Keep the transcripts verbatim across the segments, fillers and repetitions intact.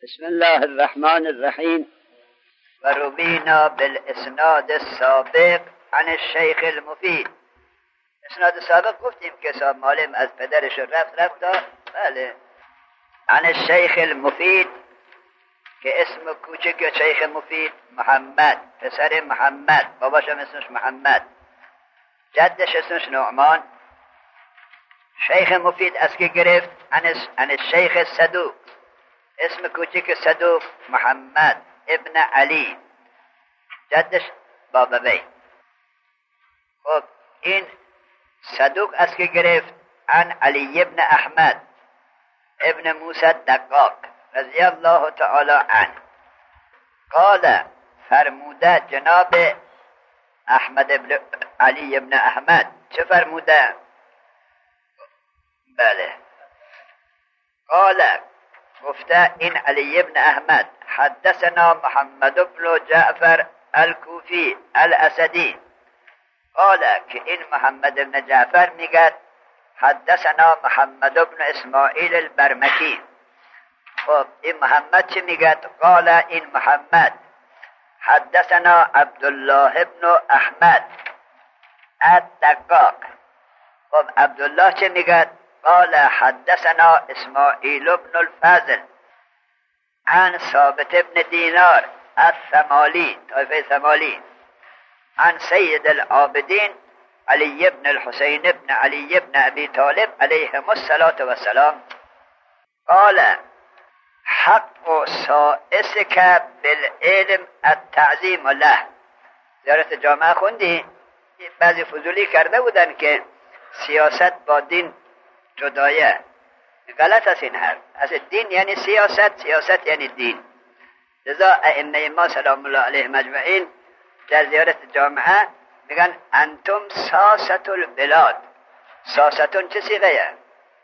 بسم الله الرحمن الرحیم. و روینا بالاسناد السابق عن الشیخ المفید. اسناد سابق گفتیم که صاحب معلم از پدرش رفت رفت تا بله عن الشیخ المفید که اسم کوچک شیخ مفید محمد، پسر محمد، باباش هم اسمش محمد، جدش اسمش نعمان. شیخ مفید از که گرفت عن الشیخ صدوق، اسم کوچک صدوق محمد ابن علی، جدش بابوی. خب این صدوق از که گرفت عن علی ابن احمد ابن موسی دقاق رضی الله تعالی عنه قال، فرموده جناب احمد ابن علی ابن احمد. چه فرموده؟ بله قال گفته این علی ابن احمد حدثنا محمد بن جعفر الکوفی الاسدی. قال که این محمد بن جعفر میگه حدثنا محمد بن اسماعیل البرمکی. خب این محمد چه میگه؟ قال این محمد حدثنا عبدالله بن احمد الدقاق. خب عبدالله چه میگه؟ قال حدثنا اسماعیل بن الفضل عن ثابت بن دینار الثمالی، طایفه ثمالی، عن سید العابدین علی بن الحسین بن علی بن ابی طالب علیهم الصلاة والسلام قال حق سائسک بالعلم التعظیم له. زیارت جامعه خوندی؟ بعضی فضولی کرده بودن که سیاست با دین جدایه. غلط است این حرف. اصل دین یعنی سیاست، سیاست یعنی دین. لذا ائمه ما سلام الله علیهم اجمعین در زیارت جامعه میگن انتم ساست البلاد. ساستون چه صیغه؟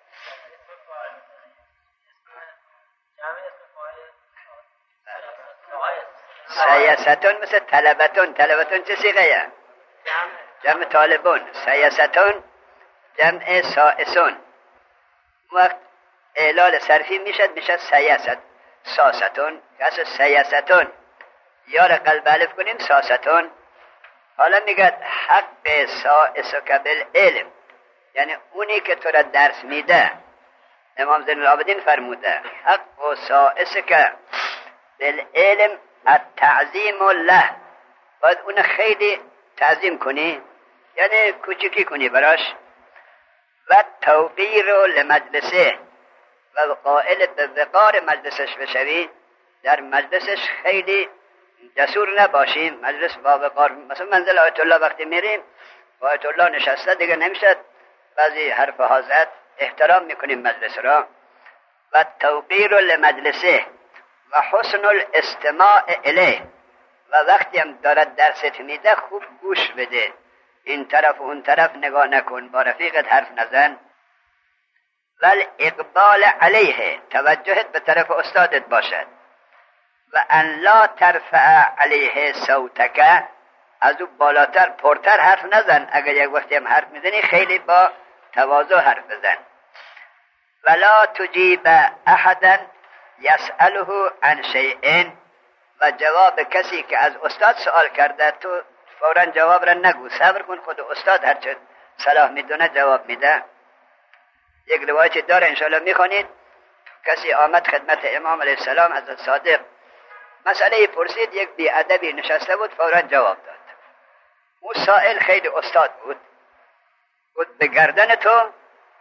سیاستون مثل طلبتون. طلبتون چه صیغه؟ جمع طالبون. سیاستون جمع سائسون. وقت اعلال صرفی میشد میشد سیاست ساستون، کس سیاستون یا را قلب الف کنیم ساستون. حالا میگه حق سائسک بالعلم، یعنی اونی که تو را درس میده. امام زین العابدین فرموده حق سائسک بالعلم التعظیم له، باید اون خیلی تعظیم کنی، یعنی کوچکی کنی براش. و توقیر لمجلسه، و قائل به وقار مجلسش بشوی، در مجلسش خیلی جسور نباشیم. مجلس با وقار، مثلا منزل آیت الله وقتی میریم آیت الله نشسته دیگه نمیشه بعضی حرف ها زد، احترام میکنیم مجلس را. و توقیر لمجلسه و حسن الاستماع الیه، و وقتی هم دارد درست میده خوب گوش بده، این طرف و اون طرف نگاه نکن، با رفیقت حرف نزن. ول اقبال علیه، توجهت به طرف استادت باشد. و ان لا ترفع علیه صوتک، از او بالاتر پرتر حرف نزن. اگر یک وقتی هم حرف میزنی خیلی با تواضع حرف بزن. ولا تجیب احدا یسأله عن شیء، و جواب کسی که از استاد سوال کرده تو فوراً جواب را نگو، صبر کن، خود استاد هرچه صلاح میدونه جواب میده. یک روایت داره انشاءالله میخونید، کسی آمد خدمت امام علیه السلام حضرت صادق، مسئله پرسید، یک بیادبی نشسته بود، فوراً جواب داد. اون سائل خیلی استاد بود، بود به گردن تو.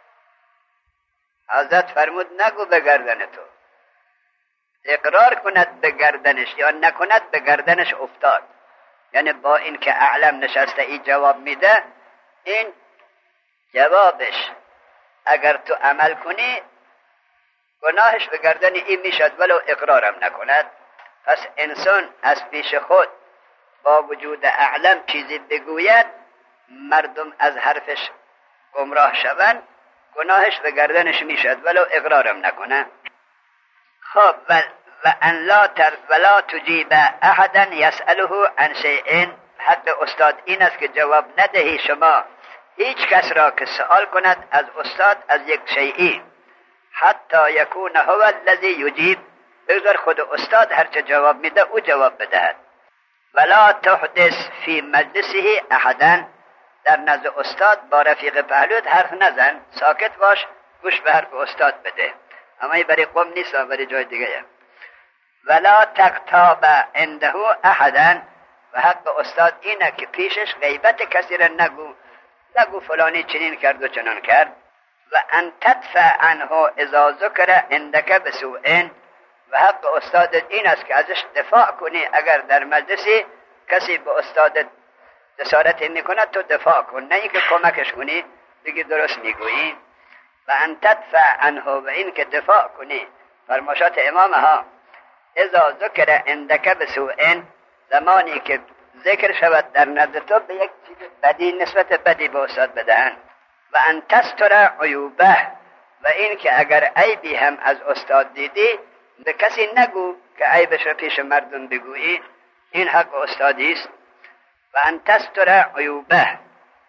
حضرت فرمود نگو به گردن تو، اقرار کند به گردنش یا نکند به گردنش افتاد. یعنی با این که اعلم نشسته ای جواب میده، این جوابش اگر تو عمل کنی گناهش به گردن این میشد ولو اقرارم نکند. پس انسان از پیش خود با وجود اعلم چیزی بگوید، مردم از حرفش گمراه شوند، گناهش به گردنش میشد ولو اقرارم نکنه. خب و و ان لا تر ولا تجیب احدا یسأله عن شیء، حق استاد این است که جواب ندهی شما هیچ کس را که سوال کند از استاد از یک شیئی، حتی یکون هو الذی یجیب، بگذار خود استاد هرچه جواب میده او جواب بدهد. ولا تحدث فی مجلسه احدا، در نزد استاد با رفیق پهلوت حرف نزن، ساکت باش، گوش به حرف استاد بده. اما این برای قوم نیست، برای جای دیگه. ولا تغتاب عنده احدا، و حق استاد اینه که پیشش غیبت کسی را نگو، نگو فلانی چنین کرد و چنان کرد. و ان تدفع عنه اذا ذکر عندک بسوء، و حق استاد این است که ازش دفاع کنی اگر در مجلسی کسی به استاد جسارت میکنه تو دفاع کن، نه اینکه کمکش کنی بگی درست میگویی. و ان تدفع عنه، و این که دفاع کنی. فرماشات امام ها اذا ذکر عندک بسوء، زمانی که ذکر شود در نزد تو به یک چیز بدی، نسبت بدی به استاد بدهن. و ان تستر عیوبه، و این که اگر عیبی هم از استاد دیدی به کسی نگو که عیبش را پیش مردم بگویی، این حق استادی است. و ان تستر عیوبه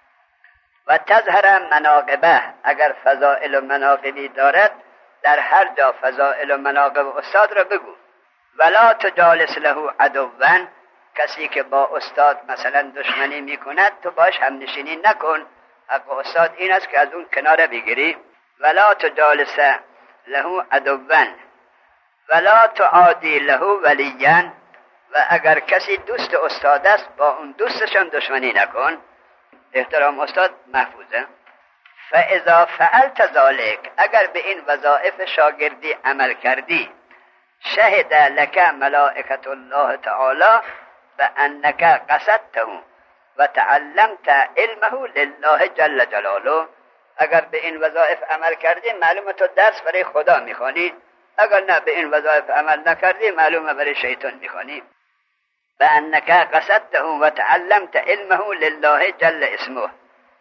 و تظهر مناقبه، اگر فضائل و مناقبی دارد در هر جا فضائل و مناقب استاد را بگو. ولا تجالس له عدوا، کسی که با استاد مثلا دشمنی میکند تو باش هم نشینی نکن، حق استاد این است که از اون کناره بگیری. ولا تجالس له عدوا ولا تعادی له ولیا، و اگر کسی دوست استاد است با اون دوستشان دشمنی نکن، احترام استاد محفوظه. فاذا فعلت ذلك، اگر به این وظایف شاگردی عمل کردی، شهد لك ملائکت الله تعالی بانك قصدته و تعلمت علمه لله جل جلاله، اگر به این وظایف عمل کردی معلومه تو درس برای خدا میخوانی، اگر نه به این وظایف عمل نکردی معلومه برای شیطان میخوانی. بانك قصدته و تعلمت علمه لله جل اسمه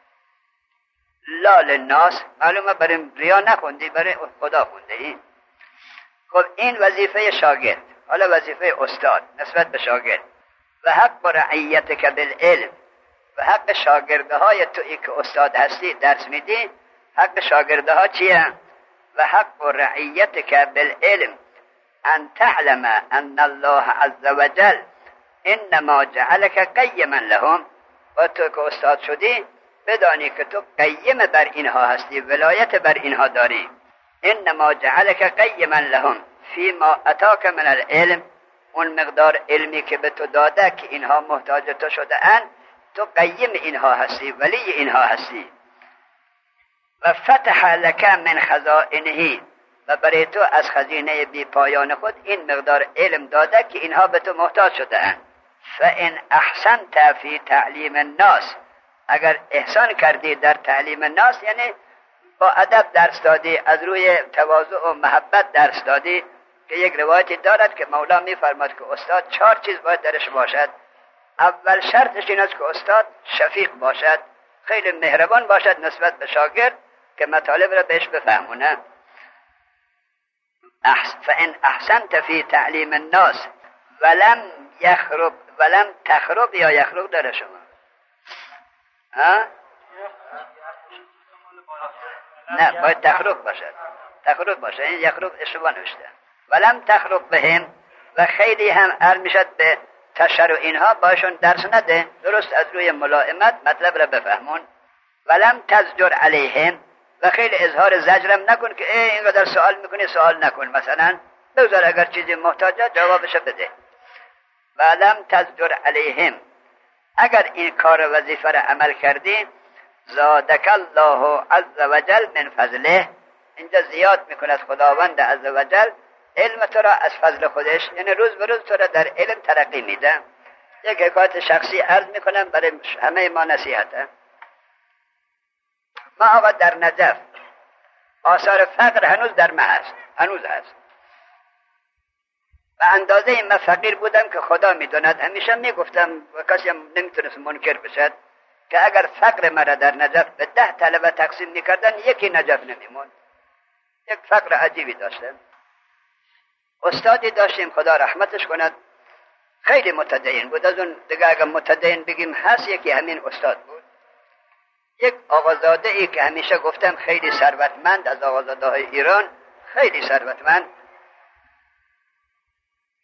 لا للناس، معلومه برای ریا نخوندی، برای خدا خونده ای. خب این وظیفه شاگرد. حالا وظیفه استاد نسبت به شاگرد. و حق رعیتک بالعلم، و حق شاگرده های تویی که استاد هستی درس میدی، حق شاگرده ها چیه؟ و حق رعیتک بالعلم ان تعلم ان الله عز وجل انما جعلك قیما لهم، و تو که استاد شدی بدانی که تو قیم بر اینها هستی، ولایت بر اینها داری. انما جعلك قیما لهم فيما اتاك من العلم، اون مقدار علمی که به تو داده که اینها محتاج تو شده اند، تو قیم اینها هستی، ولی اینها هستی. و فتح لك من خزائنه، و برای تو از خزینه بی پایان خود این مقدار علم داده که اینها به تو محتاج شده اند. فان احسنت فی تعلیم الناس، اگر احسان کردی در تعلیم الناس، یعنی با ادب درس دادی، از روی تواضع و محبت درس دادی، که یک روایتی دارد که مولا میفرماد که استاد چهار چیز باید درش باشد. اول شرطش این است که استاد شفیق باشد، خیلی مهربان باشد نسبت به شاگرد که مطالب را بهش بفهمونه. فان احسنت فی تعلیم الناس ولم یخرب ولم تخرب، یا یخرب داره شما ها؟ نه، باید تخرب باشد، تخرب باشد، این یخرب اشتباه نوشته. ولم تخرب بهم، و خیلی هم عرض میشد به تشر و اینها باشون درس نده، درست از روی ملائمت مطلب را بفهمون. ولم تزجر علیهم، و خیلی اظهار زجرم نکن که ای اینقدر سوال میکنی سوال نکن، مثلا بگذار اگر چیزی محتاجه جوابش بده. ولم تزجر علیهم، اگر این کار وظیفه را عمل کردی، زادک الله عز وجل من فضله، اینجا زیاد میکند خداوند عز وجل علم تو را از فضل خودش، یعنی روز به روز تو را در علم ترقی میده. یک حکایت شخصی عرض میکنم برای همه ما نصیحته. ما آقا در نجف آثار فقر هنوز در ما هست، هنوز هست. و اندازه من فقیر بودم که خدا میدوند، همیشه میگفتم و کسی هم نمیتونست منکر بشد که اگر فقر مرا در نجف به ده طلبه تقسیم میکردن یکی نجف نمیموند. یک فقر عجیبی داشتم. استادی داشتیم خدا رحمتش کند، خیلی متدین بود، از اون دیگه اگر متدین بگیم هست یکی همین استاد بود. یک آقازاده ای که همیشه گفتم خیلی ثروتمند، از آقازاده های ایران خیلی ثروتمند،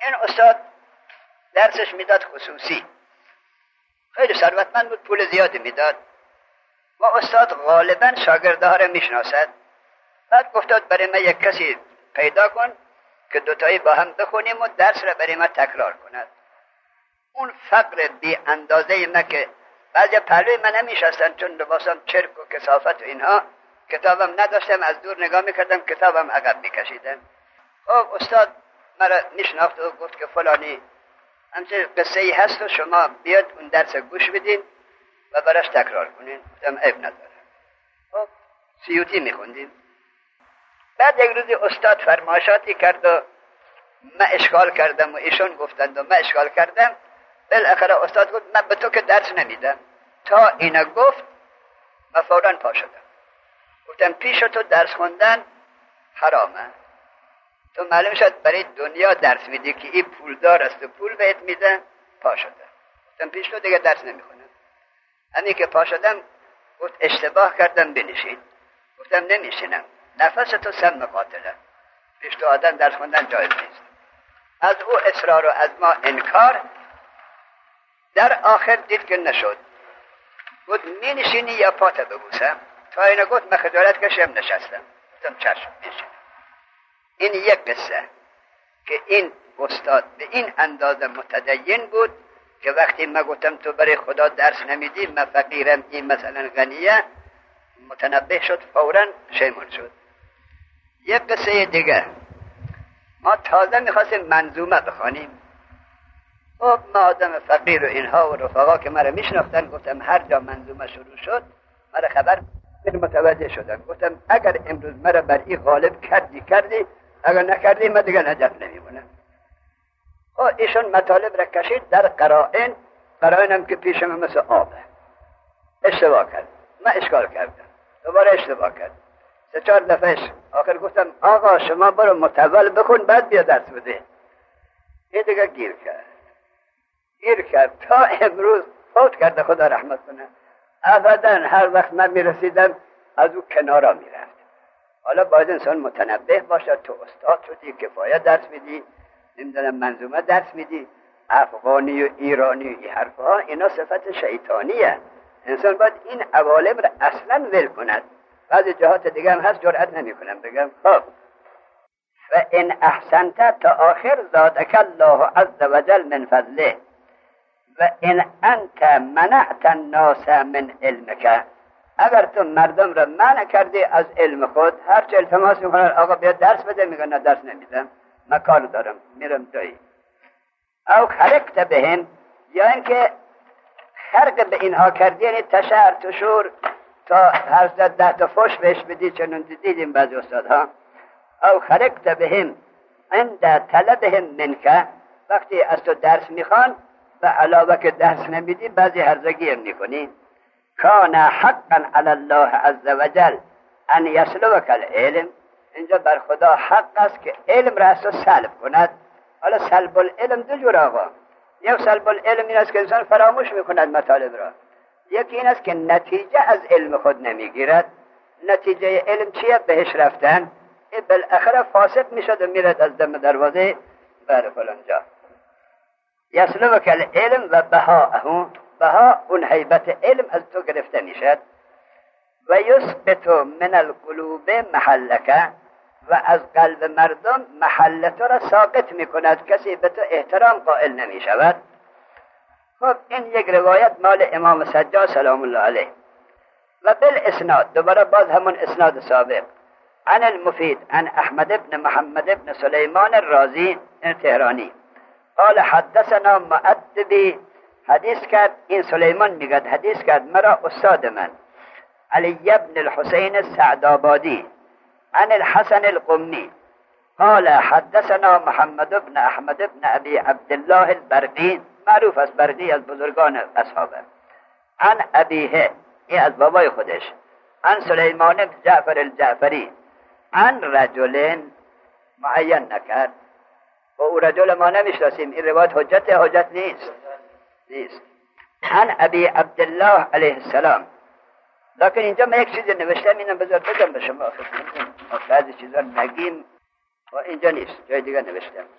این استاد درسش میداد خصوصی، خیلی ثروتمند بود، پول زیادی میداد و استاد غالبا شاگرده ها رو میشناسد. بعد گفتاد برای من یک کسی پیدا کن که دوتایی با هم بخونیم و درس را برای من تکرار کند. اون فقر بی اندازه من که بعضی پهلوی من نمیشستن چون لباسم چرک و کثافت و اینها، کتابم نداشتم، از دور نگاه میکردم، کتابم عقب میکشیدم. خب استاد مرا میشناخت و گفت که فلانی همچه قصه ای هست و شما بیاد اون درس گوش بدین و براش تکرار کنین. گفتم عیب نداره. خب سیوطی میخوندیم. بعد یک روزی استاد فرمایشاتی کرد و من اشکال کردم و ایشون گفتند و من اشکال کردم. بالاخره استاد گفت من به تو که درس نمیدم. تا اینا گفت من فوراً پا شدم. گفتم پیش تو درس خوندن حرامه. تو معلوم شد برای دنیا درس میدی که این پولدار است و پول بهت میده. پا شدم. گفتم پیش تو دیگه درس نمیخونم. همین که پا شدم گفت اشتباه کردم بنشین. گفتم نمیشینم. نفس تو سم قاتله. پیش تو آدم درس خوندن جایز نیست. از او اصرار و از ما انکار. در آخر دید که نشد. گفت می نشینی یا پات ببوسم؟ تا اینو گفت من خجالت کشم نشستم. گفتم چشم میشینم. این یک قصه که این استاد به این اندازه متدین بود که وقتی من گفتم تو برای خدا درس نمیدی، من فقیرم، این مثلا غنیه، متنبه شد، فوراً شیمون شد. یک قصه دیگه، ما تازه میخواستیم منظومه بخوانیم. خب ما آدم فقیر و اینها و رفقا که مرا میشناختن، گفتم هر جا منظومه شروع شد مرا خبر متوجه شدن. گفتم اگر امروز مرا بر این غالب کردی کردی، اگر نکردی من دیگه نجات نمیمونم. خب ایشون مطالب را کشید در قرائن. قرائنم که پیشم مثل آبه. اشتباه کرد، من اشکال کردم، دوباره اشتباه کرد، سه چهار دفعهش. آخر گفتم آقا شما برو متول بکن بعد بیا درس بده. این دیگه گیر کرد گیر کرد تا امروز فوت کرده، خدا رحمت کنه. ابدا هر وقت من میرسیدم از او کنارا میرفت. حالا باید انسان متنبه باشه. تو استاد شدی، کفایت درس میدی، نمیدونم منظومه درس میدی، افغانی و ایرانی و این حرفها، اینا صفت شیطانیه. انسان باید این عوالم را اصلا ول کند. بعضی جهات دیگه هم هست جرأت نمی کنم بگم. خب و ان احسنت تا آخر زادک الله عز وجل من فضله و ان انت منعت الناس من علمک. اگر تو مردم را منع کردی از علم خود، هر چه التماس میکنن آقا بیا درس بده، میگن نه درس نمیدم، من کار دارم میرم جایی. او خرقت بهم، یا اینکه خرق به اینها کردی، یعنی تشهر تشور تا هر زد ده تا فش بهش بدی، چنون دیدیم بعضی استادها. او خرقت بهم عند طلبهم منک، وقتی از تو درس میخوان و علاوه که درس نمیدی بعضی هرزگی هم میکنی. کان حقا علی الله عز وجل ان یسلبک العلم، اینجا بر خدا حق است که علم را از تو سلب کند. حالا سلب العلم دو جور آقا. یک سلب العلم این است که انسان فراموش میکند مطالب را. یکی این است که نتیجه از علم خود نمیگیرد. نتیجه علم چیه؟ بهش رفتن. این بالاخره فاسد میشد و میرد از دم دروازه بر فلانجا. یسلبک العلم و بهاءه، بها اون هیبت علم از تو گرفته میشد. و یثبت من القلوب محلک، و از قلب مردم محل تو را ساقط میکند، کسی به تو احترام قائل نمیشود. خب این یک روایت مال امام سجاد سلام الله علیه. و بالاسناد، دوباره باز همون اسناد سابق، عن المفید عن احمد ابن محمد ابن سلیمان الرازی تهرانی قال حدثنا مؤدبی، حدیث کرد، این سلیمان میگد حدیث کرد مرا استاد من علی ابن الحسین السعدآبادی عن الحسن القمی قال حدثنا محمد ابن احمد ابن ابی عبدالله البرقی، معروف از برقی، از بزرگان اصحابه، عن ابیه، این از بابای خودش، عن سلیمان بن جعفر الجعفری عن رجل معین نکرد و او رجل ما نمیشناسیم. این روایت حجت حجت نیست نیست عن ابی عبدالله علیه السلام. لکن اینجا من یک چیزی نوشتم، اینم بذار بگم به شما. ما بعضی چیزا نگیم و اینجا نیست، جای دیگه نوشتم.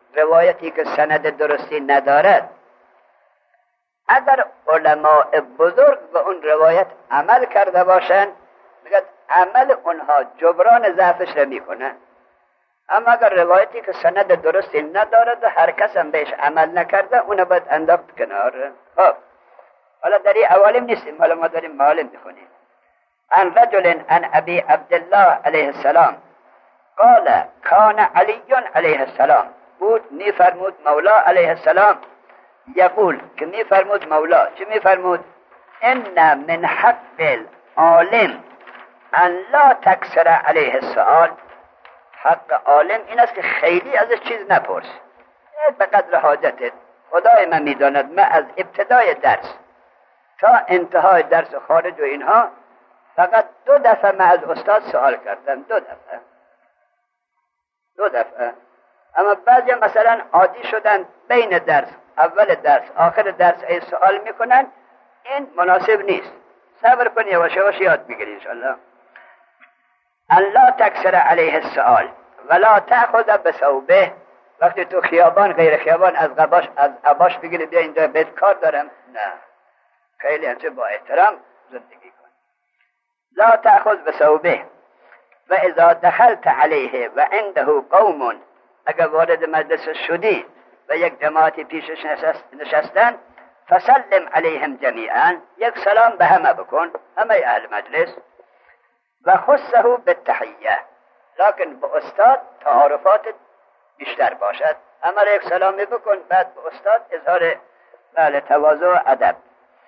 روایتی که سند درستی ندارد، اگر علماء بزرگ به اون روایت عمل کرده باشند میگه عمل اونها جبران ضعفش را میکنه. اما اگر روایتی که سند درستی ندارد و هر کس هم بهش عمل نکرده اون باید انداخت کنار. خب حالا در این عوالم نیستیم، حالا ما داریم معالم میخونیم. عن رجل عن ابی عبدالله علیه السلام قال کان علی علیه السلام، بود میفرمود مولا علیه السلام، یقول که میفرمود مولا چه میفرمود؟ ان من حق العالم ان لا تکثر علیه السؤال، حق عالم این است که خیلی ازش چیز نپرس، به قدر حاجتت. خدای من میداند من از ابتدای درس تا انتهای درس و خارج و اینها فقط دو دفعه من از استاد سوال کردم، دو دفعه دو دفعه اما بعضی مثلا عادی شدن بین درس، اول درس آخر درس ای سوال میکنن، این مناسب نیست. صبر کن یواش یواش یاد میگیری انشاءالله. الله تکثر علیه السؤال ولا تأخذ بثوبه، وقتی تو خیابان غیر خیابان از قباش از عباش بگیری بیا اینجا بیت کار دارم، نه، خیلی همچه با احترام زندگی کن. لا تأخذ بثوبه و اذا دخلت علیه و عنده قوم، اگر وارد مجلس شدی و یک جماعتی پیشش نشستن، فسلم علیهم جمیعا، یک سلام به همه بکن، همه اهل مجلس. و خصه بالتحیه، لکن به استاد تعارفات بیشتر باشد، اما یک سلامی بکن بعد به استاد اظهار بله تواضع و ادب.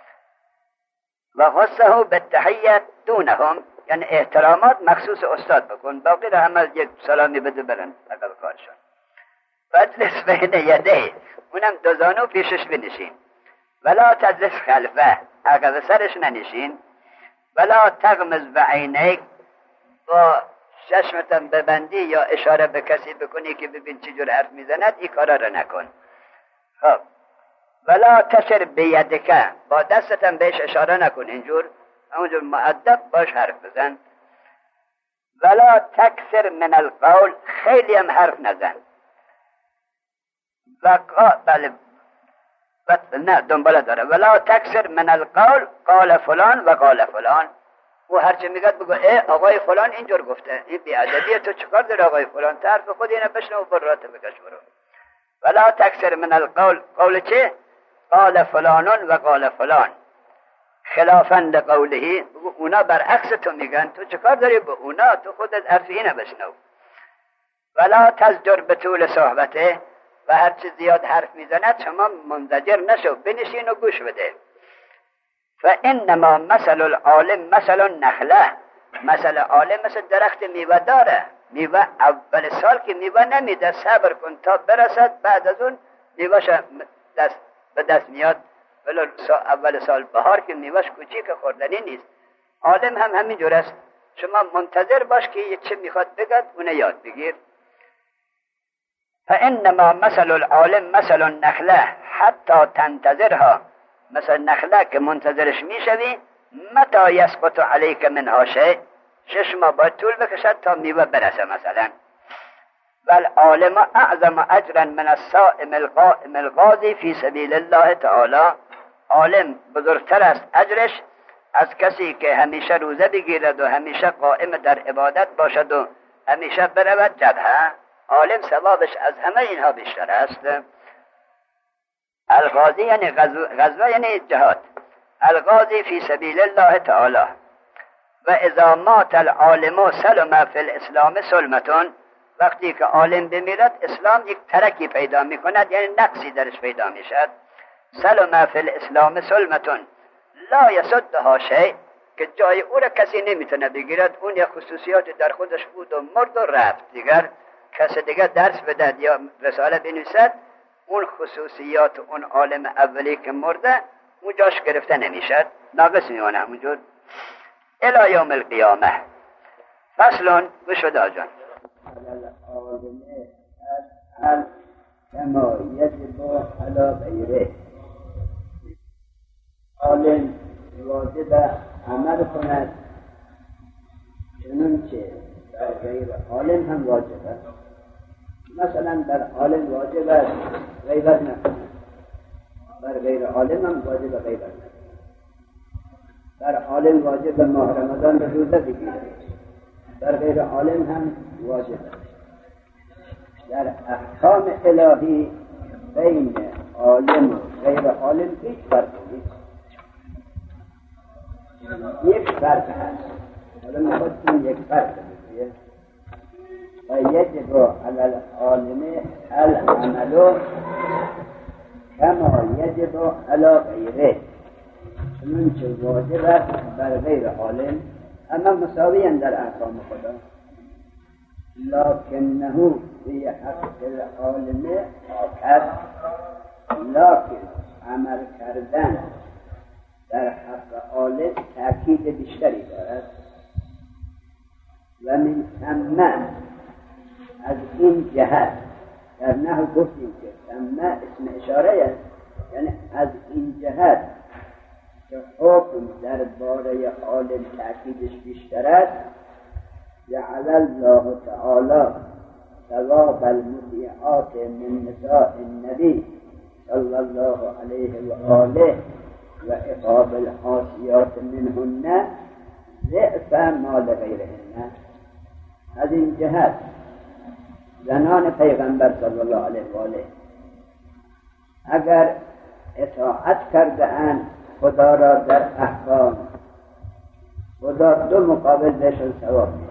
و خصه بالتحیه دونهم، یعنی احترامات مخصوص استاد بکن، باقی را همه یک سلامی بده برن اگر کارشون. مجلس بین یده، اونم دو زانو پیشش بنشین. ولا تجلس خلفه، اگر سرش ننشین. ولا تغمز بعینیک، با چشمتم ببندی یا اشاره به کسی بکنی که ببین چجور حرف میزند، این کارا را نکن. خب ولا تشر بیدک، با دستتم بهش اشاره نکن، اینجور همونجور مؤدب باش حرف بزن. ولا تکثر من القول، خیلی هم حرف نزن. و بله نه دنباله داره. ولا تکثر من القول قال فلان و قال فلان، او هرچه میگد بگو ای آقای فلان اینجور گفته، این بیادبیه، تو چکار داره آقای فلان، طرف خود اینه بشنو و برات بکش برو. ولا تکثر من القول، قول چه؟ قال فلانون و قال فلان خلافا لقوله، بگو اونا برعکس تو میگن، تو چکار داری به اونا، تو خودت حرف اینه بشنو. ولا تزجر بطول صحبته، و هر چه زیاد حرف میزند شما منزجر نشو، بنشین و گوش بده. فانما مثل العالم مثل النخله، مثل عالم مثل درخت میوه داره، میوه اول سال که میوه نمیده، صبر کن تا برسد، بعد از اون میوهش دست به دست میاد. ولو اول سال بهار که میوهش کوچیک خوردنی نیست، عالم هم همین جور است، شما منتظر باش که چه میخواد بگد اون یاد بگیر. فانما مثل العالم مثل النخله حتی تنتظرها، مثل نخله که منتظرش میشوی، متى یسقط علیک منها شیء، شش ماه باید طول بکشد تا میوه برسه مثلا. والعالم اعظم اجرا من الصائم القائم الغازی فی سبیل الله تعالی، عالم بزرگتر است اجرش از کسی که همیشه روزه بگیرد و همیشه قائم در عبادت باشد و همیشه برود جبهه، عالم ثوابش از همه اینها بیشتر است. الغازی یعنی غزوه یعنی جهاد، الغازی فی سبیل الله تعالی. و اذا مات العالم سلم فی الاسلام سلمتون، وقتی که عالم بمیرد اسلام یک ترکی پیدا می کند، یعنی نقصی درش پیدا می شد. سلم فی الاسلام سلمتون لا یسدها شیء، که جای او را کسی نمیتونه بگیرد، اون یک خصوصیات در خودش بود و مرد و رفت، دیگر کسی دیگر درس بدهد یا رساله بنویسد، اون خصوصیات اون عالم اولی که مرده اون جاش گرفته نمیشد، ناقص میمونه همونجور الی یوم القیامه. فصلون بشد آجان کما یجب علی غیره، عالم واجب عمل کند چنانچه بر غیر عالم هم واجب است. مثلا بر عالم واجب است غیبت نکنه، بر غیر عالم هم واجب غیبت نکنه. بر عالم واجب ماه رمضان به روزه بگیره، بر غیر عالم هم واجب است. در احکام الهی بین عالم و غیر عالم هیچ فرق نیست. یک فرق هست، حالا میخواد این یک فرق بگوید و یجب علی العالم العمل کما یجب علی غیره، چون چه واجب است بر غیر عالم اما مساویاً در احکام خدا، لکنه فی حق العالم آخر، لکن عمل کردن در حق عالم تأکید بیشتری دارد. و من ثم، از این جهت در نحو گفتیم که ثم اسم اشاره است، یعنی از این جهت که حکم در باره عالم تأکیدش بیشتر است، جعل الله تعالی ثواب المطیعات من نساء النبی صلی الله علیه و آله و عقاب العاصیات منهن ضعف ما لغیرهن. از این جهت زنان پیغمبر صلی الله علیه و آله اگر اطاعت کرده اند خدا را در احکام، خدا دو مقابل بهشون ثواب میده.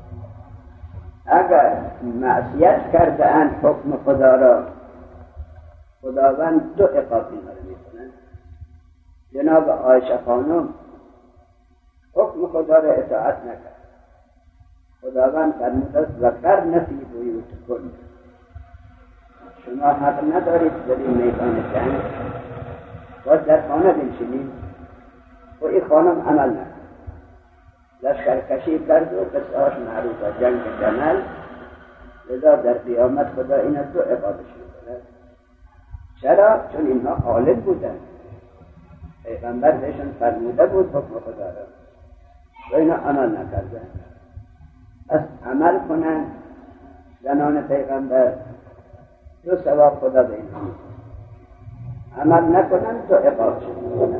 اگر معصیت کرده اند حکم خدا را، خداوند دو عقاب اینا رو میکنه. جناب عایشه خانم حکم خدا را اطاعت نکرد، خداوند فرمود و قرن فی بیوتکن، شما حق ندارید در این میدان جنگ باید در خانه بنشینید. و این خانم عمل نکرد، لشکرکشی کرد و قصهاش معروف است، جنگ جمل. لذا در قیامت خدا این دو عقابش می‌کند. چرا؟ چون اینها عالم بودند، پیغمبر بهشون فرموده بود حکم خدا را و اینا عمل نکردند. پس عمل کنند زنان پیغمبر، دو ثواب خدا به اینها می‌ده. عمل نکنند دو عقابشون می‌کنند.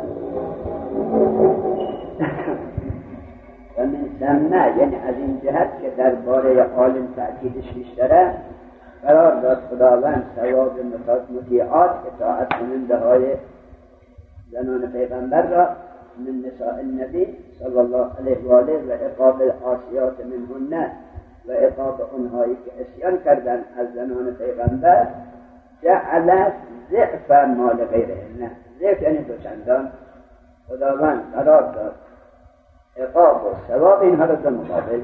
و من ثم، یعنی از این جهت که درباره عالم تأکیدش بیشتره، قرار داد خداوند ثواب مطیعات اطاعت کننده های زنان پیغمبر را من نساء النبی صلی الله علیه و آله و عقاب العاصیات منهن و عقاب اونهایی که عصیان کردن از زنان پیغمبر، جعل ضعف ما لغیرهن. ضعف یعنی دوچندان. خداوند قرار داد عقاب و ثواب اینها را در مقابل.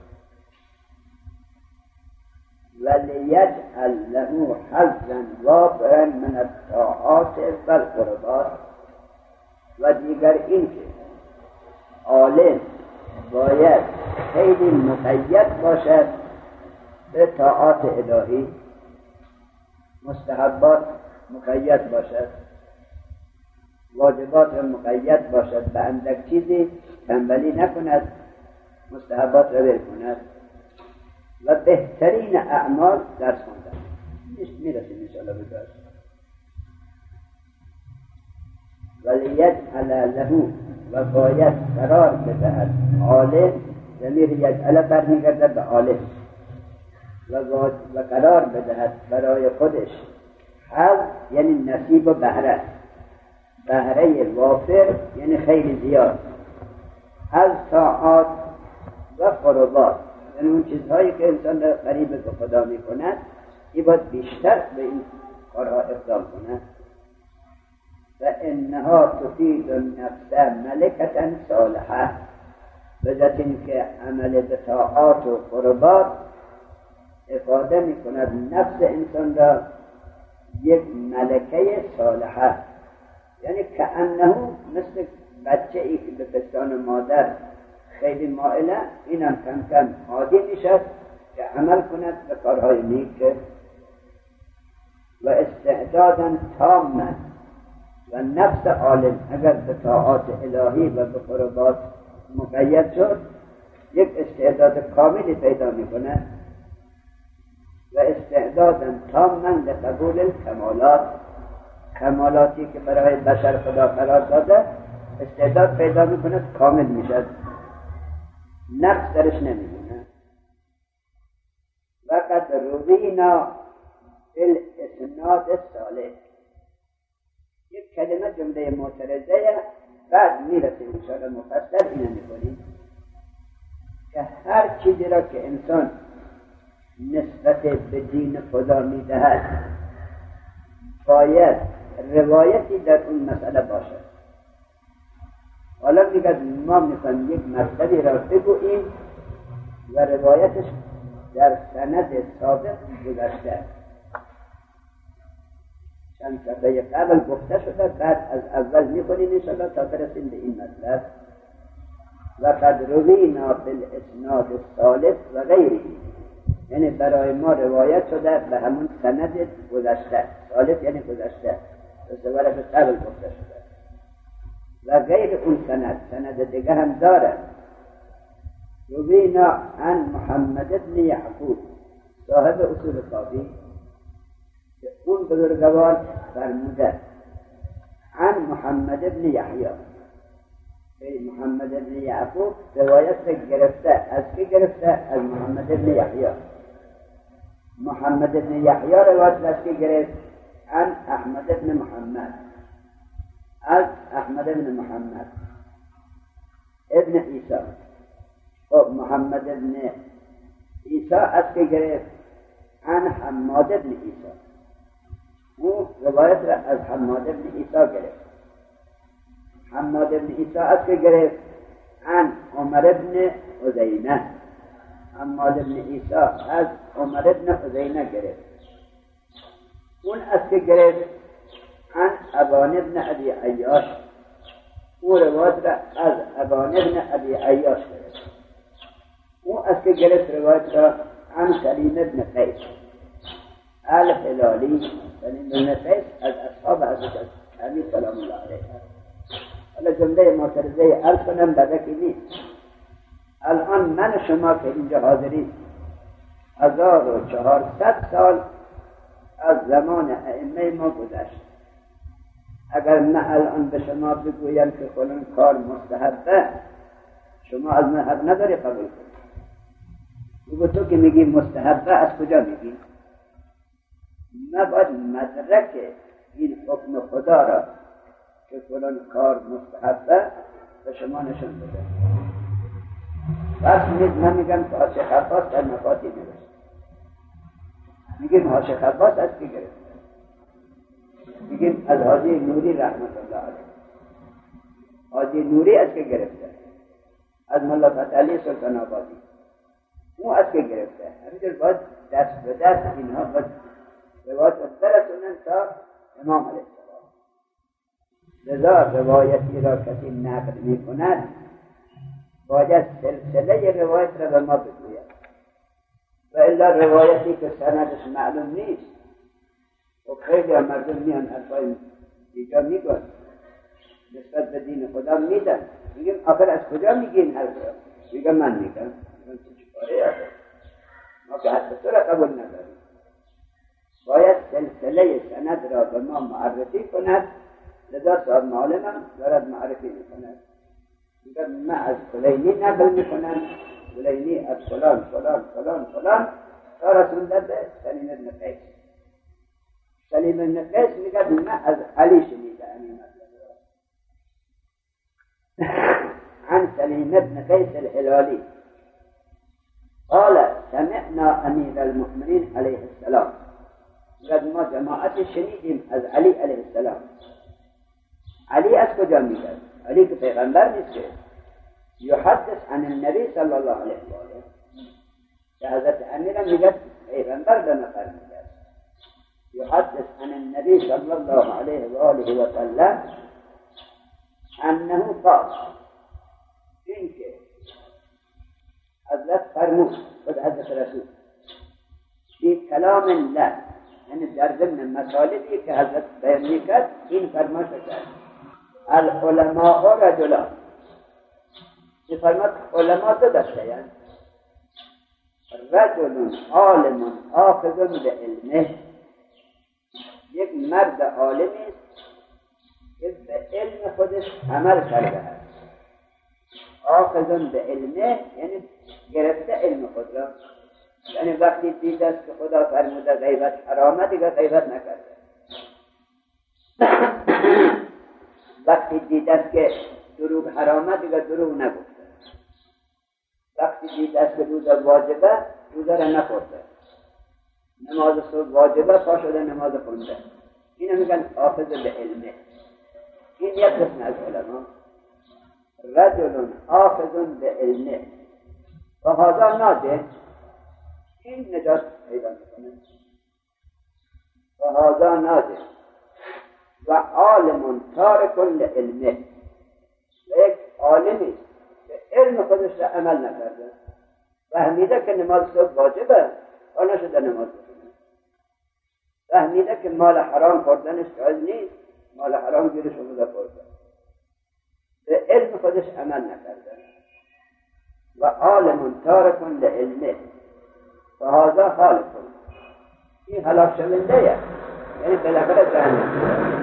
ولیجعل له حظا وافرا من الطاعات والقربات. و دیگر این که عالم باید خیلی مقید باشد به طاعات الهی، مستحبات مقید باشد، واجبات مقید باشد، به اندک چیزی تنبلی نکند، مستحبات را ول کند. و بهترین اعمال درس خوندن. میرسیم انشاءالله به درس. ولیجعل له، و باید قرار بدهد عالم، ضمیر یجعل برمیگردد به عالم، و و قرار بدهد برای خودش حظ یعنی نصیب و بهره، بهره وافر یعنی خیلی زیاد، از طاعات و قربات، یعنی اون چیزهایی که انسان را قریب به خدا میکند این باید بیشتر به این کارها اقدام کند. و انها تفید النفس ملکتا صالحه، بذات اینکه عمل به طاعات و قربات افاده میکند نفس انسان را یک ملکه صالحه، یعنی که انه مثل بچه ای که به پستان مادر خیلی مائله، اینم کم کم عادی میشد که عمل کند به کارهای نیک. و استعدادا تاما، و نفس عالم اگر به طاعات الهی و به قربات مقید شد یک استعداد کاملی پیدا میکنه. و استعدادا تاما لقبول الکمالات، کمالاتی که برای بشر خدا قرار داده استعداد پیدا میکنه، کامل میشه، نقص درش نمیبینه. و قد روینا بالاسناد الصالح، یک کلمه جمله معترضه، بعد میرسیم انشاءالله مفصل اینو میکنیم که هر چیزی را که انسان نسبت به دین خدا میدهد باید روایتی در اون مسئله باشد. حالا میگه ما میخوایم یک مطلبی را بگوییم و روایتش در سند ثابت گذشته، چند صفحه قبل گفته شده، بعد از اول میکنیم انشاءالله تا برسیم به این مطلب. و قد روینا بالاسناد الثالث و غیره، یعنی برای ما روایت شده به همون سند گذشته، ثالث یعنی گذشته، دوباره به قبل گفته شده. و غیر اون سند، سند دیگه هم داره. روینا عن محمد ابن یعقوب صاحب اصول کافی که اون بزرگوار فرموده عن محمد ابن یحیی، محمد ابن یعقوب روایت گرفته، از کی گرفته؟ از محمد ابن یحیی. محمد ابن یحیی روایت از کی گرفت؟ عن احمد ابن محمد، از احمد ابن محمد ابن عیسی. خب محمد ابن عیسی از کی گرفت؟ عن حماد ابن عیسی، او روایت را از حماد ابن عیسی گرفت. حماد ابن عیسی از که گرفت؟ عن عمر ابن عزینه، حماد ابن عیسی از عمر ابن عزینه گرفت. اون از که گرفت؟ عن ابان ابن ابی عیاش، او روایت را از ابان ابن ابی عیاش گرفت. او از که گرفت روایت را عن سلیم ابن قیس الهلالی، سلیم ابن قیس از اصحاب حضرت علی سلام الله علیه. حالا جمله معترضه عرض کنم بدکی نیست. الان من شما که اینجا حاضرید هزار و چهارصد سال از زمان ائمه ما گذشت. اگر من الان به شما بگویم که فلان کار مستحبه، شما از من حق نداری قبول کنی. بگو تو که میگی مستحبه از کجا میگی؟ نباید مدرک این حکم خدا را که فلان کار مستحبه به شما نشون بده. بس من میگم که شیخ عباس در مفاتیح نوشت، میگیم ها شیخ عباس از کی گرفته؟ میگیم از حاجی نوری رحمت الله علیه. حاجی نوری از کی گرفته؟ از مولا فتحعلی سلطان آبادی. او از کی گرفته؟ همینطور باید دست به دست اینها باید روایت برسونن تا امام علیه السلام. لذا روایتی را کسی نقل می کند باید سلسله روایت را به ما بگوید، و الا روایتی که سندش معلوم نیست و خیلی مردم میان حرفای دیگه میگن نسبت به دین خدا میدن، میگم آخر از کجا میگین حرف را؟ میگم من میگم من تو چکاره آخر ما که حرف تو را قبول نداریم. باید سلسله سند را به ما معرفی کند. لذا صاحب معلمم دارد معرفی میکند، میگه من از کلینی نقل میکنم، کلینی از فلان فلان فلان فلان تا رسونده به سلیم ابن قیس. سلیم ابن قیس میگه من از علی شنیده این مطلب را عن سلیم ابن قیس الهلالی قال سمعنا امیر المؤمنین علیه السلام، میگه ما جماعت شنیدیم از علی علیه السلام. علی از کجا میگه؟ علی که پیغمبر نیست، یحدث عن النبی صلی الله علیه و آله، که حضرت امیر میگه پیغمبر به نفر میگه. یحدث عن النبی صلی الله علیه و آله و سلم انه قال، این که حضرت فرمود، خود حضرت رسول فی کلام الله، یعنی در ضمن مطالبی که حضرت بیان میکرد این فرمایش کرد العلماء رجلان. این فرمایش علما دو دسته یعنی رجل عالم آخذ به علمه، یک مرد عالمی است که به علم خودش عمل کرده است. آخذ به علمه یعنی گرفته علم خود را، یعنی وقتی دید است که خدا فرموده غیبت حرامه دیگه غیبت نکرده. وقتی دید است که دروغ حرامه دیگه دروغ نگفته. وقتی دید است که روزه واجبه روزه را نخورده. نماز صبح واجبه پا شده نماز خونده. اینو میگن آخذ به علمه. این یک قسم از علما. رجل آخذ به علمه و هذا ناجح، این نجات پیدا میکنه. و هذا ناجح و عالم تارک لعلمه، و یک عالمی که علم خودش را عمل نکرده، فهمیده که نماز صبح واجبه و نشده نماز بخونه. فهمیده که مال حرام خوردنش جایز نیست، مال حرام گیرش بوده خورده، به علم خودش عمل نکرده. و عالم تارک لعلمه فهذا خالق، این هلاک شونده یعنی بالاخره جهنم.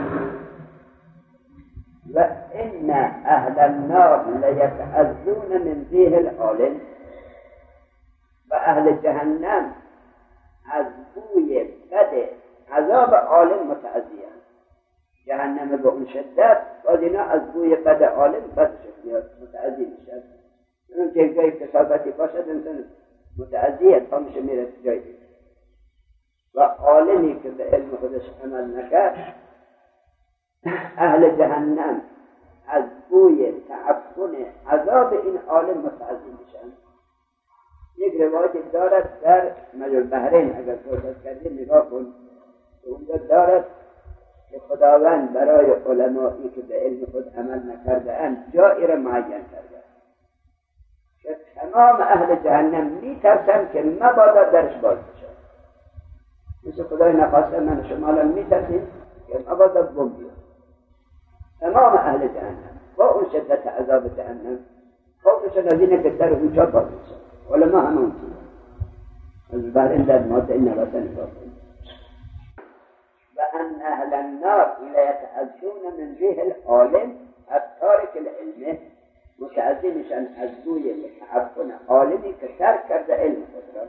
و ان اهل النار لیتعذون من ذیه العالم، و اهل جهنم از بوی بد عذاب عالم متعذیان. جهنم به اون شدت و اینا از بوی بد عالم بدشون میاد، متعذی میشن. اون که جای کسافتی باشد انسان متعذیه، تا میشه میره جایی. و عالمی که به علم خودش عمل نکرد، اهل جهنم از بوی تعفن عذاب این عالم متعذی میشن. یک روایت دارد در مجموع البحرین، اگر فرصت کردید نگاه کن، اونجا دارد که خداوند برای علمایی که به علم خود عمل نکرده اند جایی را معین کرده که تمام اهل جهنم میترسن که مبادا درش باز بشه. مثل خدای نخواسته من شما الان میترسید که مبادا بم بیاد. تمام اهل جهنم با اون شدت عذاب جهنم خوفشون از اینه که در اونجا باز بشه. علما همون چیز از بحرین در ماده این نواسه نگاه کنید. و ان اهل النار لیتعذون من ذیه العالم التارک العلمه، متعذی میشن از بوی تعفن عالمی که ترک کرده علم خود را.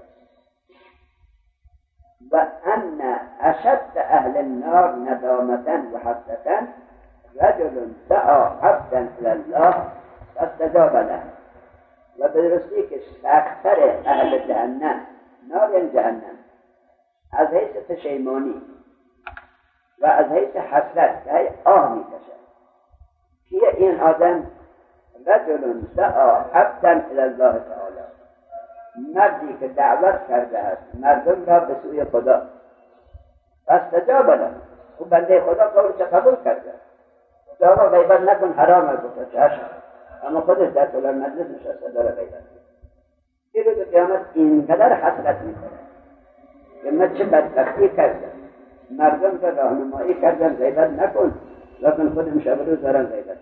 و ان اشد اهل النار ندامتا و حسرتا رجل دعا عبدا الى الله فاستجاب له. و به درستی که سخت‌تر اهل جهنم، نار یعنی جهنم، از حیث پشیمانی و از حیث حسرت که آه میکشد. کیه این آدم؟ رجل دعا عبدا الی الله تعالی، مردی که دعوت کرده است مردم را به سوی خدا. فاستجاب له، او بنده خدا قولش قبول کرده. خدا را غیبت نکن حرامه، گفت چشم، اما خودش در طول مجلس نشسته داره غیبت. این روز قیامت اینقدر حسرت میکنه که من چه بدبختی کردم، مردم را راهنمایی کردم غیبت نکن، لیکن خودم شب روز دارم غیبت.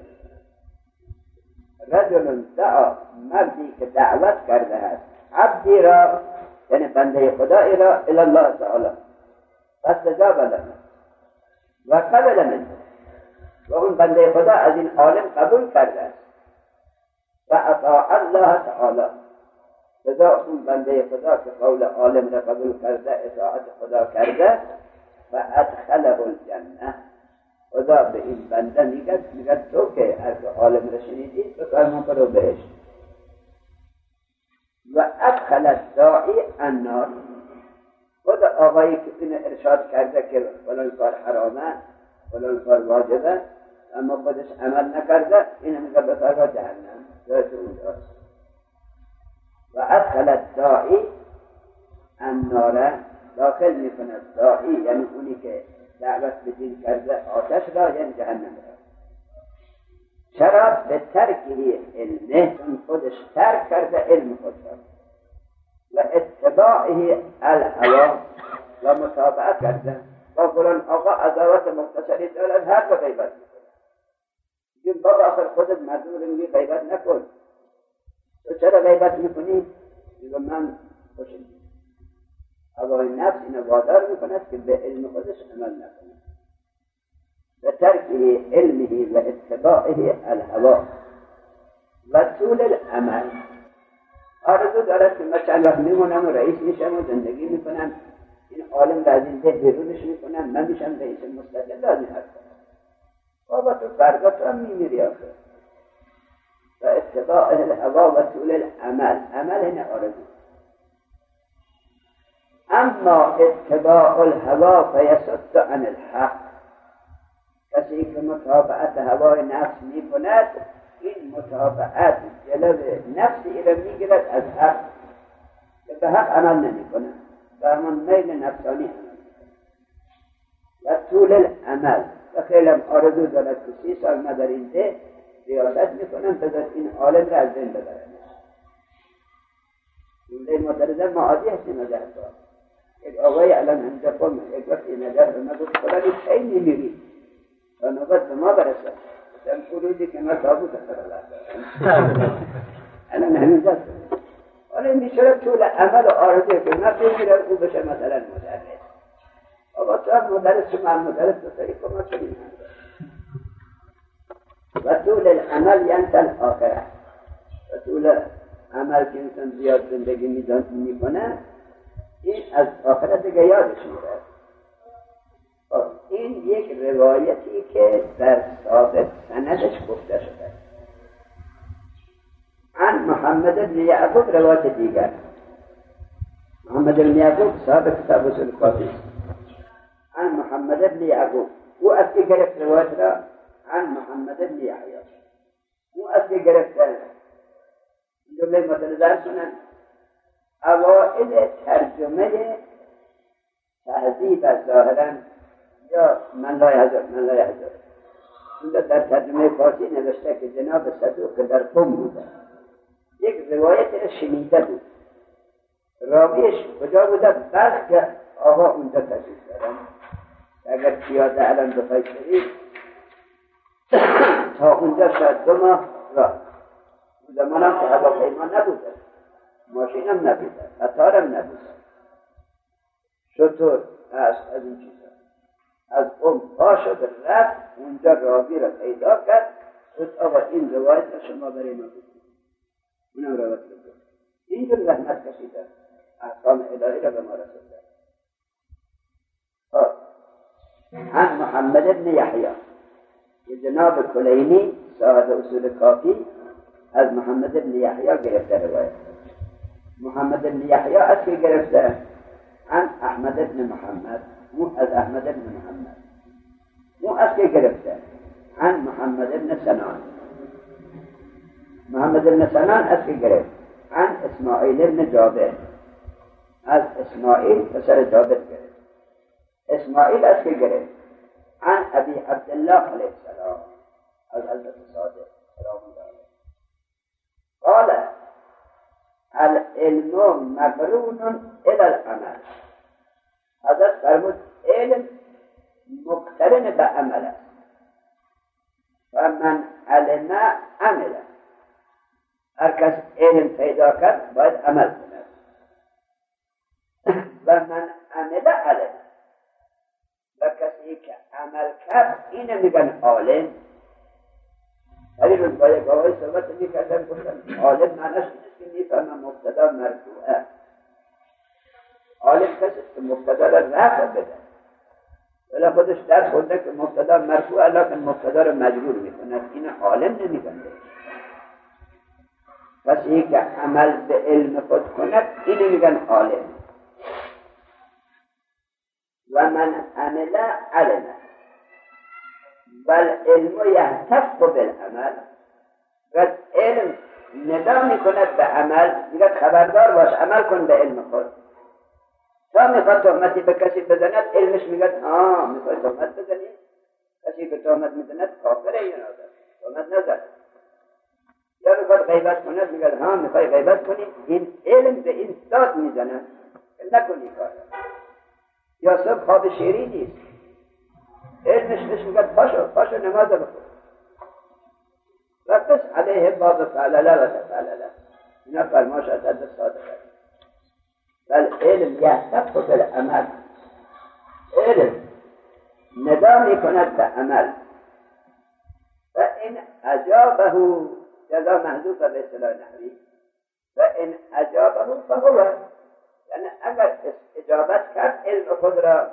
رجل دعا، مردی که دعوت کرده است عبدی را یعنی بنده خدایی را الی الله تعالی، فاستجاب له و قبل منه، و اون بنده خدا از این عالم قبول کرده است. و اطاع الله تعالی، لذا اون بنده خدا که قول عالم را قبول کرده اطاعت خدا کرده، و ادخله الجنه، خدا به این بنده میگه میگه تو که از عالم را شنیدی تو فرمان برو بهشت. و ادخل الداعی النار، خدا آقایی که این ارشاد کرده که فلان کار حرامه فلان کار واجبه اما خودش عمل نکرده، این میگه به فردا جهنم جای تو اونجاست. و ادخل الداعی النار، داخل میکنه داعی یعنی اونی که دعوت به دین کرده آتش را یعنی جهنم را. چرا؟ به ترکه علمه، چون خودش ترک کرده علم خود را و اتباعه الهوا و متابعت کرده. با فلان آقا عداوت مختصری دارد هر با غیبت میکنه. میگیم بابا آخر خودت مردم رو میگی غیبت نکن، تو چرا غیبت میکنی؟ میگم من خوشش میاد. هوای نفس اینو وادار میکند که به علم خودش عمل نکنه. به ترکه علمه و اتباعه الهوا و طول العمل. آرزو دارد که من چند وقت میمونم و رئیس میشم و زندگی میکنم، این عالم را از این ده بیرونش میکنم، من میشم رئیس مستقل، لازم هستم. بابا تو فردا تو هم میمیری آخر. و اتباعه الهوا و طول العمل. عمل این آرزو. اما اتباع الهوا فیصد عن الحق. کسی که متابعت هوای نفس می کند، این متابعت جلب نفسی را می گیرد از حق، که به حق عمل نمی کند، به همان میل نفسانی عمل می کند. و طول العمل. و خیلی آرزو دارد که سی سال ما در این ده ریاست می کنم، بذار این عالم را از بین ببرم. جمله معترضه ما عادی هستیم از احسا. یک آقای الان همجا قوم یک وقتی نظر به ما گفت فلانی خیلی میری و نوبت به ما برسد. گفتم خروجی که ما تابوت اثر الله دارم. الان همینجا است. حالا این بیشتر طول عمل و آرزوی که ما بگیرم او بشه مثلا مدرس. آقا تو هم مدرس شما هم مدرس بسری که ما چنین هم و طول العمل ینتل آخره. و طول عمل که انسان زیاد زندگی میکنه، این از آخرت دیگه یادش میره. این یک روایتی که در ثابت سندش گفته شده. عن محمد بن یعقوب روایت دیگر. محمد بن یعقوب صاحب کتاب اصول کافی. عن محمد بن یعقوب. او اصلی گرفت روایت را عن محمد بن یحیی. او اصلی گرفت جمله متنظر کنند. اوائل ترجمه تهذیب از ظاهرا یا من لا یحضر من لا یحضر اونجا در ترجمه فارسی نوشته که جناب صدوق در قم بوده، یک روایت شنیده بود. راویش کجا بوده؟ بلخ که آقا اونجا تشریف دارن. اگر پیاده الان بخواهی شدید تا اونجا شاید دو ماه راه. اون زمان هم که هواپیما نبوده، ماشین هم نبوده، قطار هم نبوده، شطور هست از این چیزا. از اون پا شد رفت اونجا راوی را پیدا کرد. گفت آقا این روایت را شما برای ما بگید. اونم روایت بگید. اینجور زحمت کشیده، احکام الهی را به ما رسونده. عن محمد بن یحیی که جناب کلینی صاحب اصول کافی از محمد بن یحیی گرفته روایت. محمد بن یحیی از که گرفته؟ عن احمد بن محمد. مو از احمد بن محمد. مو از که گرفته؟ عن محمد بن سنان. محمد بن سنان از که گرفت؟ عن اسماعیل بن جابر. از اسماعیل پسر جابر گرفت. اسماعیل از که گرفت؟ عن ابی عبدالله علیه السلام. از حضرت صادق سلام الله علیه. قال العلم مقرون الى العمل. حضرت فرمود علم مقترن به عمل است. و من علم عمل. هر کس علم پیدا کرد باید عمل کند. و من عمل علم. و کسی که عمل کرد اینه میگن عالم. ولی روز با یک آقای صحبت میکردن گفتن عالم معنیش نیست که میفهمم مبتدا مرفوعه. عالم کسی که مبتدا را رفع بده، ولی خودش درس خونده که مبتدا مرفوعه لکن مبتدا را مجبور میکند، این عالم نمیگن. کسی که عمل به علم خود کند اینه میگن عالم. و من عمل علم بل علم یهتف بالعمل. و علم ندا میکند به عمل، میگه خبردار باش عمل کن به علم خود. تا میخواد تهمتی به کسی بزند علمش میگه آه میخواد تهمت بزنی، کسی که تهمت میزند کافره یا نازد تهمت نزد. یا میخواد غیبت کند میگه ها میخوای غیبت کنی، این علم به این داد میزند نکنی کار. یا صبح خواب شیری نیست، علمش بهش میگه پاشو پاشو نماز بخون. و بس علیه باب فعلله و تفعلله. اینا فرماش از حد صادقه. بل علم یحتف بالعمل، علم ندا میکند به عمل. و این اجابه جزا محذوف به اصطلاح نحوی، و این اجابه فهو، یعنی اگر اجابت کرد علم خود را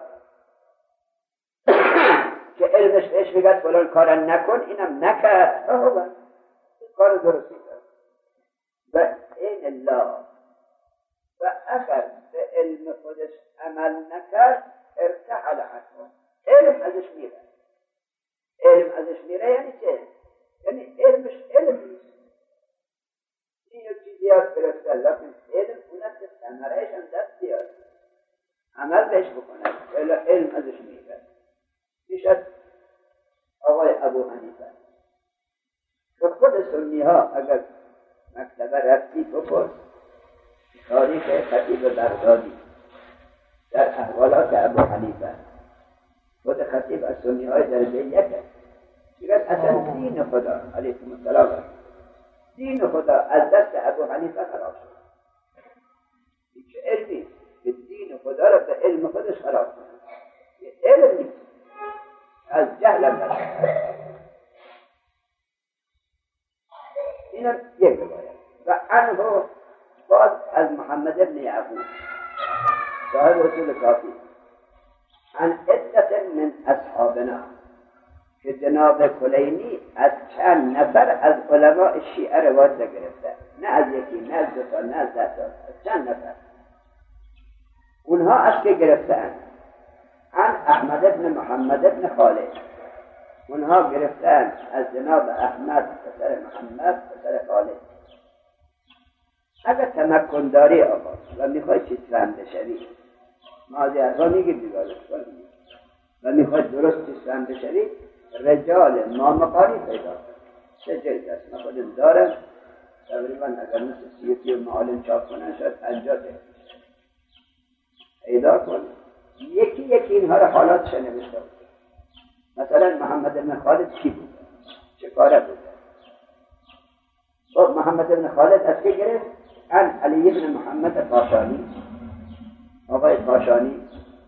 که علمش بهش بگد فلان کار نکن، اینم نکرد، فهو کار درستی کرد. و این الله، و اگر به علم خودش عمل نکرد ارتحل عنه، علم ازش میره. علم ازش میره یعنی چه؟ یعنی علمش علم نیست، این یک چیزی یاد گرفته، لیکن علم اونست که ثمرهش هم دست بیاد، عمل بهش بکنه، ولی علم ازش میره. میشد آقای ابو حنیفه که خود سنی ها اگر مکتبه رفتی بپرس تاریخ خطیب بغدادی در احوالات ابو حنیفه، خود خطیب از سنی های درجه یکه، میگه اصلا دین خدا علیکم السلام، دین خدا از دست ابو حنیفه خراب شد. هیچ علمی که دین خدا را به علم خودش خراب کنه، علم نیست، از جهل هم نشد. این یک روایت. و عنه باز از محمد ابن یعقوب صاحب اصول کافی عن عدت من اصحابنا که جناب کلینی از چند نفر از علماء شیعه روایت گرفته، نه از یکی، نه از دو تا، نه از ده تا، از چند نفر. اونها از که گرفتن؟ عن احمد ابن محمد ابن خالد، اونها گرفتن از جناب احمد پسر محمد پسر خالد. اگر تمکن داری آقا و میخوای چیز فهمده شوی، ماضی ها میگید دیگارش و میخوای درست چیز فهمده شوی، رجال مامقانی پیدا چه جلد است، من خودم دارم تقریبا اگر مثل سیوتی و معالم چاپ کنن شاید پنجاه جلد پیدا کن، یکی یکی اینها را حالاتش نوشته بود. مثلا محمد بن خالد کی بود؟ چه کاره بود؟ خب محمد بن خالد از که گرفت؟ عن علی بن محمد قاشانی، آقای قاشانی،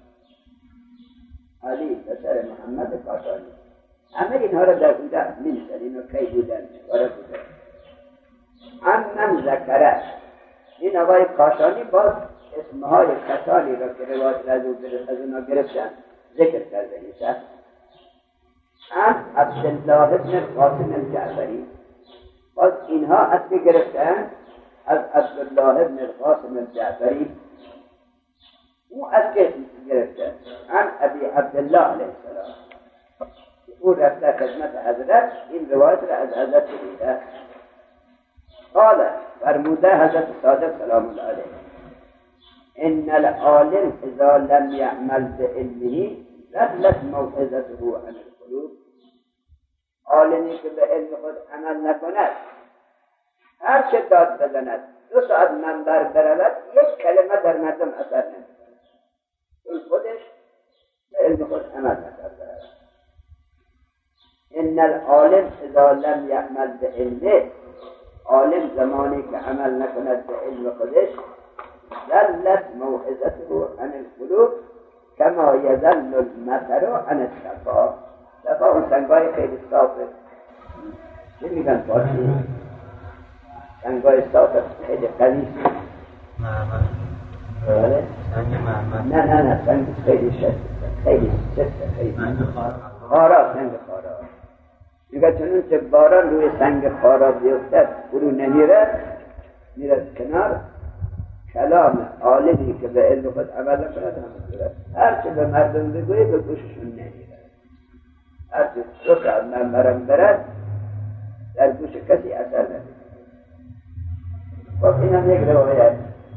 علی پسر محمد قاشانی. همه اینها را در اونجا نمی‌شد، اینو کی بودن، چه کاره بودن. عن من ذکره، این آقای قاشانی باز اسمهای کسانی را که روایت از اونا گرفتن ذکر کرده این شخص. عن عبدالله بن قاسم الجعفری، باز اینها از که گرفتن؟ از عبدالله بن قاسم الجعفری. او از که گرفتن؟ عن ابی عبدالله علیه السلام، او رفته خدمت حضرت، این روایت را از حضرت دیده. قال فرموده حضرت صادق سلام الله علیه، ان العالم اذا لم يعمل بعلمه ذلت موعظته عن القلوب. عالمی که به علم خود عمل نکند، هر چه داد بزند، دو ساعت منبر برود، یک کلمه در مردم اثر نمی‌کند، چون خودش به علم خود عمل نکرده. ان العالم اذا لم يعمل بعلمه، عالم زمانی که عمل نکند به علم خودش، ذلت موعظته عن القلوب کما یذل المطر عن الصفا. صفا اون سنگای خیلی صافه، چه میگن فارسی؟ سنگای صافه خیلی قلیسی، مرمر. بله؟ سنگ مرمر. نه نه نه سنگ خیلی شسته، خیلی شسته، خیلی سنگ خارا. خارا، سنگ خارا. میگه چنون که باران روی سنگ خارا بیفتد برو نمیره، میره کنار. کلام عالمی که به علم خود عمل نکند همینطوره، هر چه به مردم بگویی به گوششون نمیره، هر چه سخت از منبرم برد در گوش کسی اثر نمیده. خب این هم یک روایت.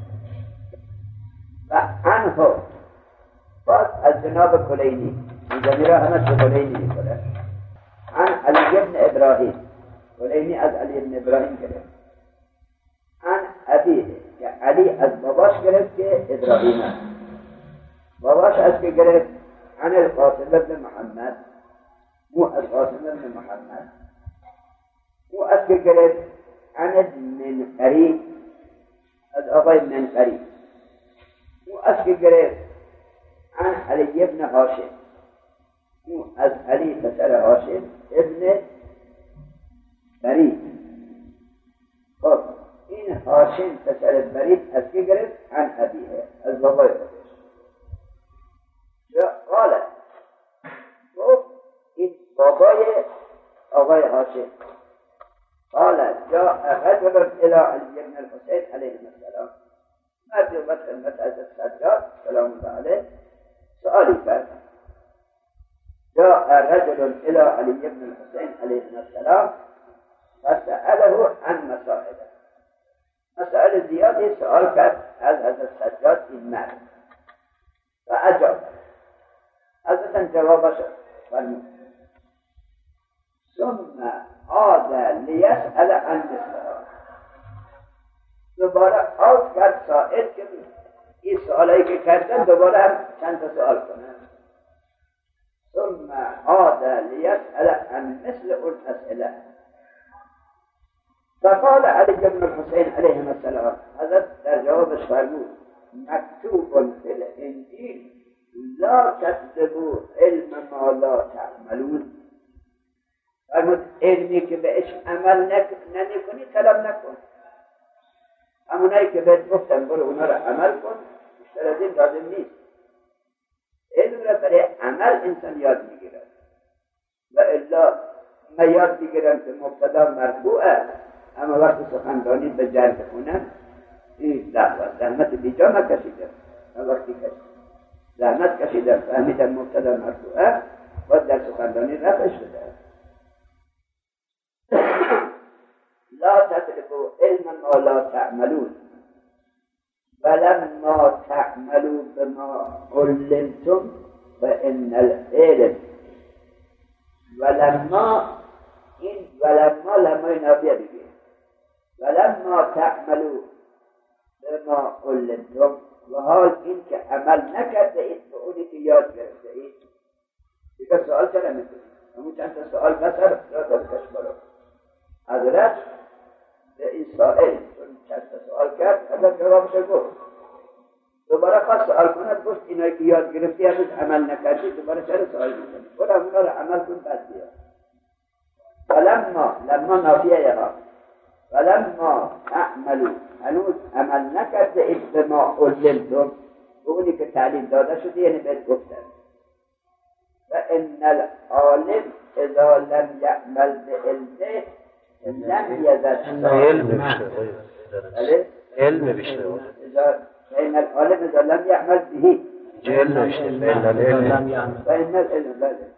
و عنه باز از جناب کلینی، این جمیره همه چه کلینی میکنه. عن علی ابن ابراهیم، کلینی از علی ابن ابراهیم گرفت. عن ابیه، که علی از باباش گرفت که ابراهیم است. باباش از که گرفت؟ عن القاسم ابن محمد، او از قاسم ابن محمد. او از که گرفت؟ عن المنقری، از آقای منقری. او از که گرفت عن علی ابن هاشم، او از علی پسر هاشم ابن برید. خب این هاشم پسر برید از که گرفت عن ابیه، از بابای خودش. قال گفت این بابای آقای هاشم قال جاء رجل الى علی ابن الحسین علیه السلام، مردی اومد خدمت حضرت سجاد سلام الله علیه سؤالی کرد. جاء رجل الى علی ابن الحسین علیه السلام فسأله عن مسائل، مسائل زیادی سؤال کرد از حضرت سجاد این مرد و اجاب. حضرت جوابش فرمود ثم عاد لیسأل عن مثلها، دوباره عاد کرد سائل که این سؤالایی که کردن دوباره هم چند تا سؤال کنن. ثم عاد لیسأل عن مثل اون اسئله فقال علی بن الحسین علیه السلام، حضرت در جوابش فرمود مکتوب فی الانجیل لا تكذبوا علم ما لا تعملون، فرمود علمی که بهش عمل نمی کنی طلب نکن. همونایی که بهت گفتن برو اونا رو عمل کن، بیشتر از این لازم نیست. علم را برای عمل انسان یاد میگیرد و الا ما یاد میگیرن که مبتدا مرفوعه، اما وقت سخنرانی به جر بخونن این دعوت زحمت بیجا نکشیدن. وقتی کشید زحمت کشیدن فهمیدن مبتدا مرفوعه باید در سخنرانی رفعش بده. لا تطلبوا علما ما لا تعملون ولما تعملوا بما علمتم فإن العلم. ولما این ولما لمای نافیه بگیر، ولما تعملوا بما علمتم و حال این که عمل نکرده اید به اونی که یاد گرفته اید. دیگه سوال چرا میکنید؟ همون چند تا سوال بسر را تا بکش برو. حضرت به این سائل چون چند تا سوال کرد حضرت جوابش گفت. دوباره خواست سوال کند، گفت اینایی که یاد گرفتی هنوز عمل نکردی، دوباره چرا سوال میکنی؟ خود همونا را عمل کن بعد بیا. ولما لما نافیه ها ولما تعملوا هنوز عمل نکرده اید به ما علمتم، اونی که تعلیم داده شده یعنی بهت گفتن. و ان العالم اذا لم یعمل بعلمه لم یزد علم بیشتر علم بیشتر فإن العالم اذا لم يعمل به علم بیشتر فإن العلم فإن العلم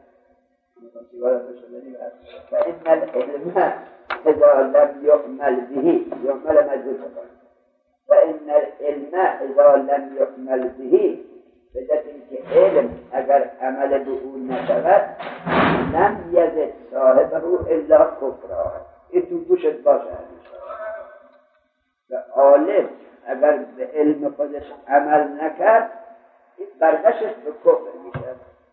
فإن العلم اذا لم يعمل به يعمل مجهول فإن العلم اذا لم يعمل به بجد اینکه علم اگر عمل به اون نشود لم یزد صاحبه الا کفرا. این تو گوشت باشه. و عالم اگر به علم خودش عمل نکرد این برگشتش به کفر میشه.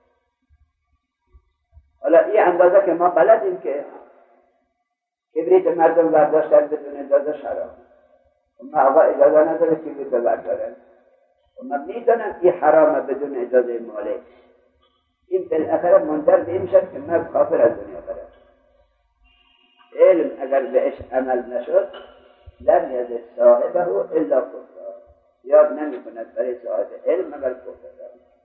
حالا این اندازه که ما بلدیم که کبریت مردم برداشتن بدون اجازه شراب، اما آقا اجازه نداره کبریت بردارن، اما میدونن این حرامه بدون اجازه مالک. این بالاخره منجر به این شد که مرد کافر از دنیا بره. علم اگر بهش عمل نشد لم یزد صاحبه الا کفر، یاد نمی کند برای صاحب علم مگر کفر.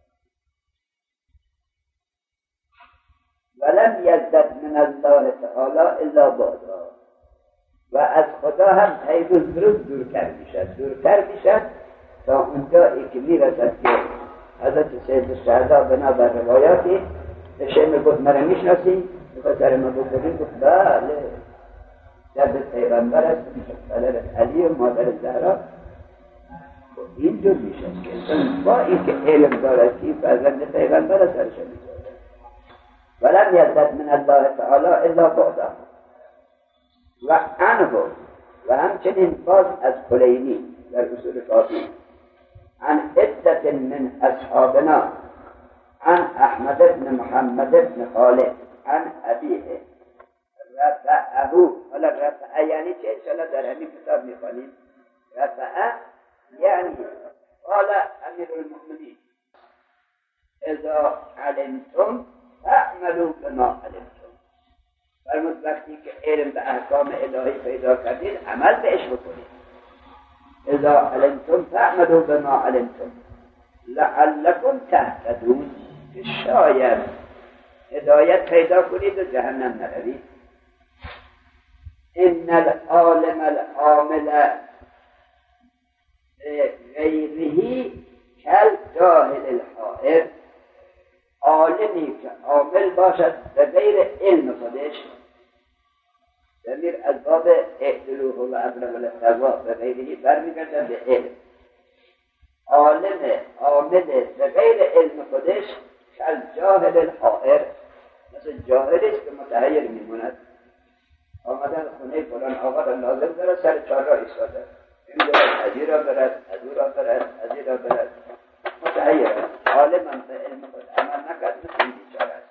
ولم یزدد من الله تعالی الا بعدا، و از خدا هم هی روز روز دورتر میشد دورتر میشد تا اونجایی که میرسد که حضرت سید الشهدا بنابر روایاتی بشه میگفت مرا میشناسی؟ میخواد سر ما بکنیم؟ گفت بله، جد پیغمبر است، پدر علی و مادر زهرا. اینجور میشد که با این که علم دارد که فرزند پیغمبر سرش میگذارد. ولم یزدد من الله تعالی الا بعدا. و عنه و همچنین باز از کلینی در اصول کافی عن عدت من اصحابنا عن احمد بن محمد بن خالد عن ابیه رفعه. حالا رفعه یعنی چه؟ انشاءالله در همین کتاب میخوانیم. رفعه یعنی قال امیر المؤمنین اذا علمتم فاعملوا بما علمتم. فرمود وقتی که علم به احکام الهی پیدا کردید عمل بهش بکنید. اذا علمتم فاعملوا بما علمتم لعلكم تهتدون، که شاید هدایت پیدا کنید و جهنم نروید. ان العالم العامل غیره کل جاهل الحائر، عالمی که عامل باشد به غیر علم خودش، ضمیر از باب اعدلوه و اقرب الاقتضا به غیره برمیگردد به علم. عالم عامل به غیر علم خودش کل جاهل الحائر، مثل جاهلی است که متحیر میموند. آمدن خونه فلان آقا را لازم دارد، سر چهار را ایستاده، این دارد از این را برد، از او را برد، از این را برد، متحیر است. عالم هم به علم خود عمل نکرد، مثل این بیچاره است.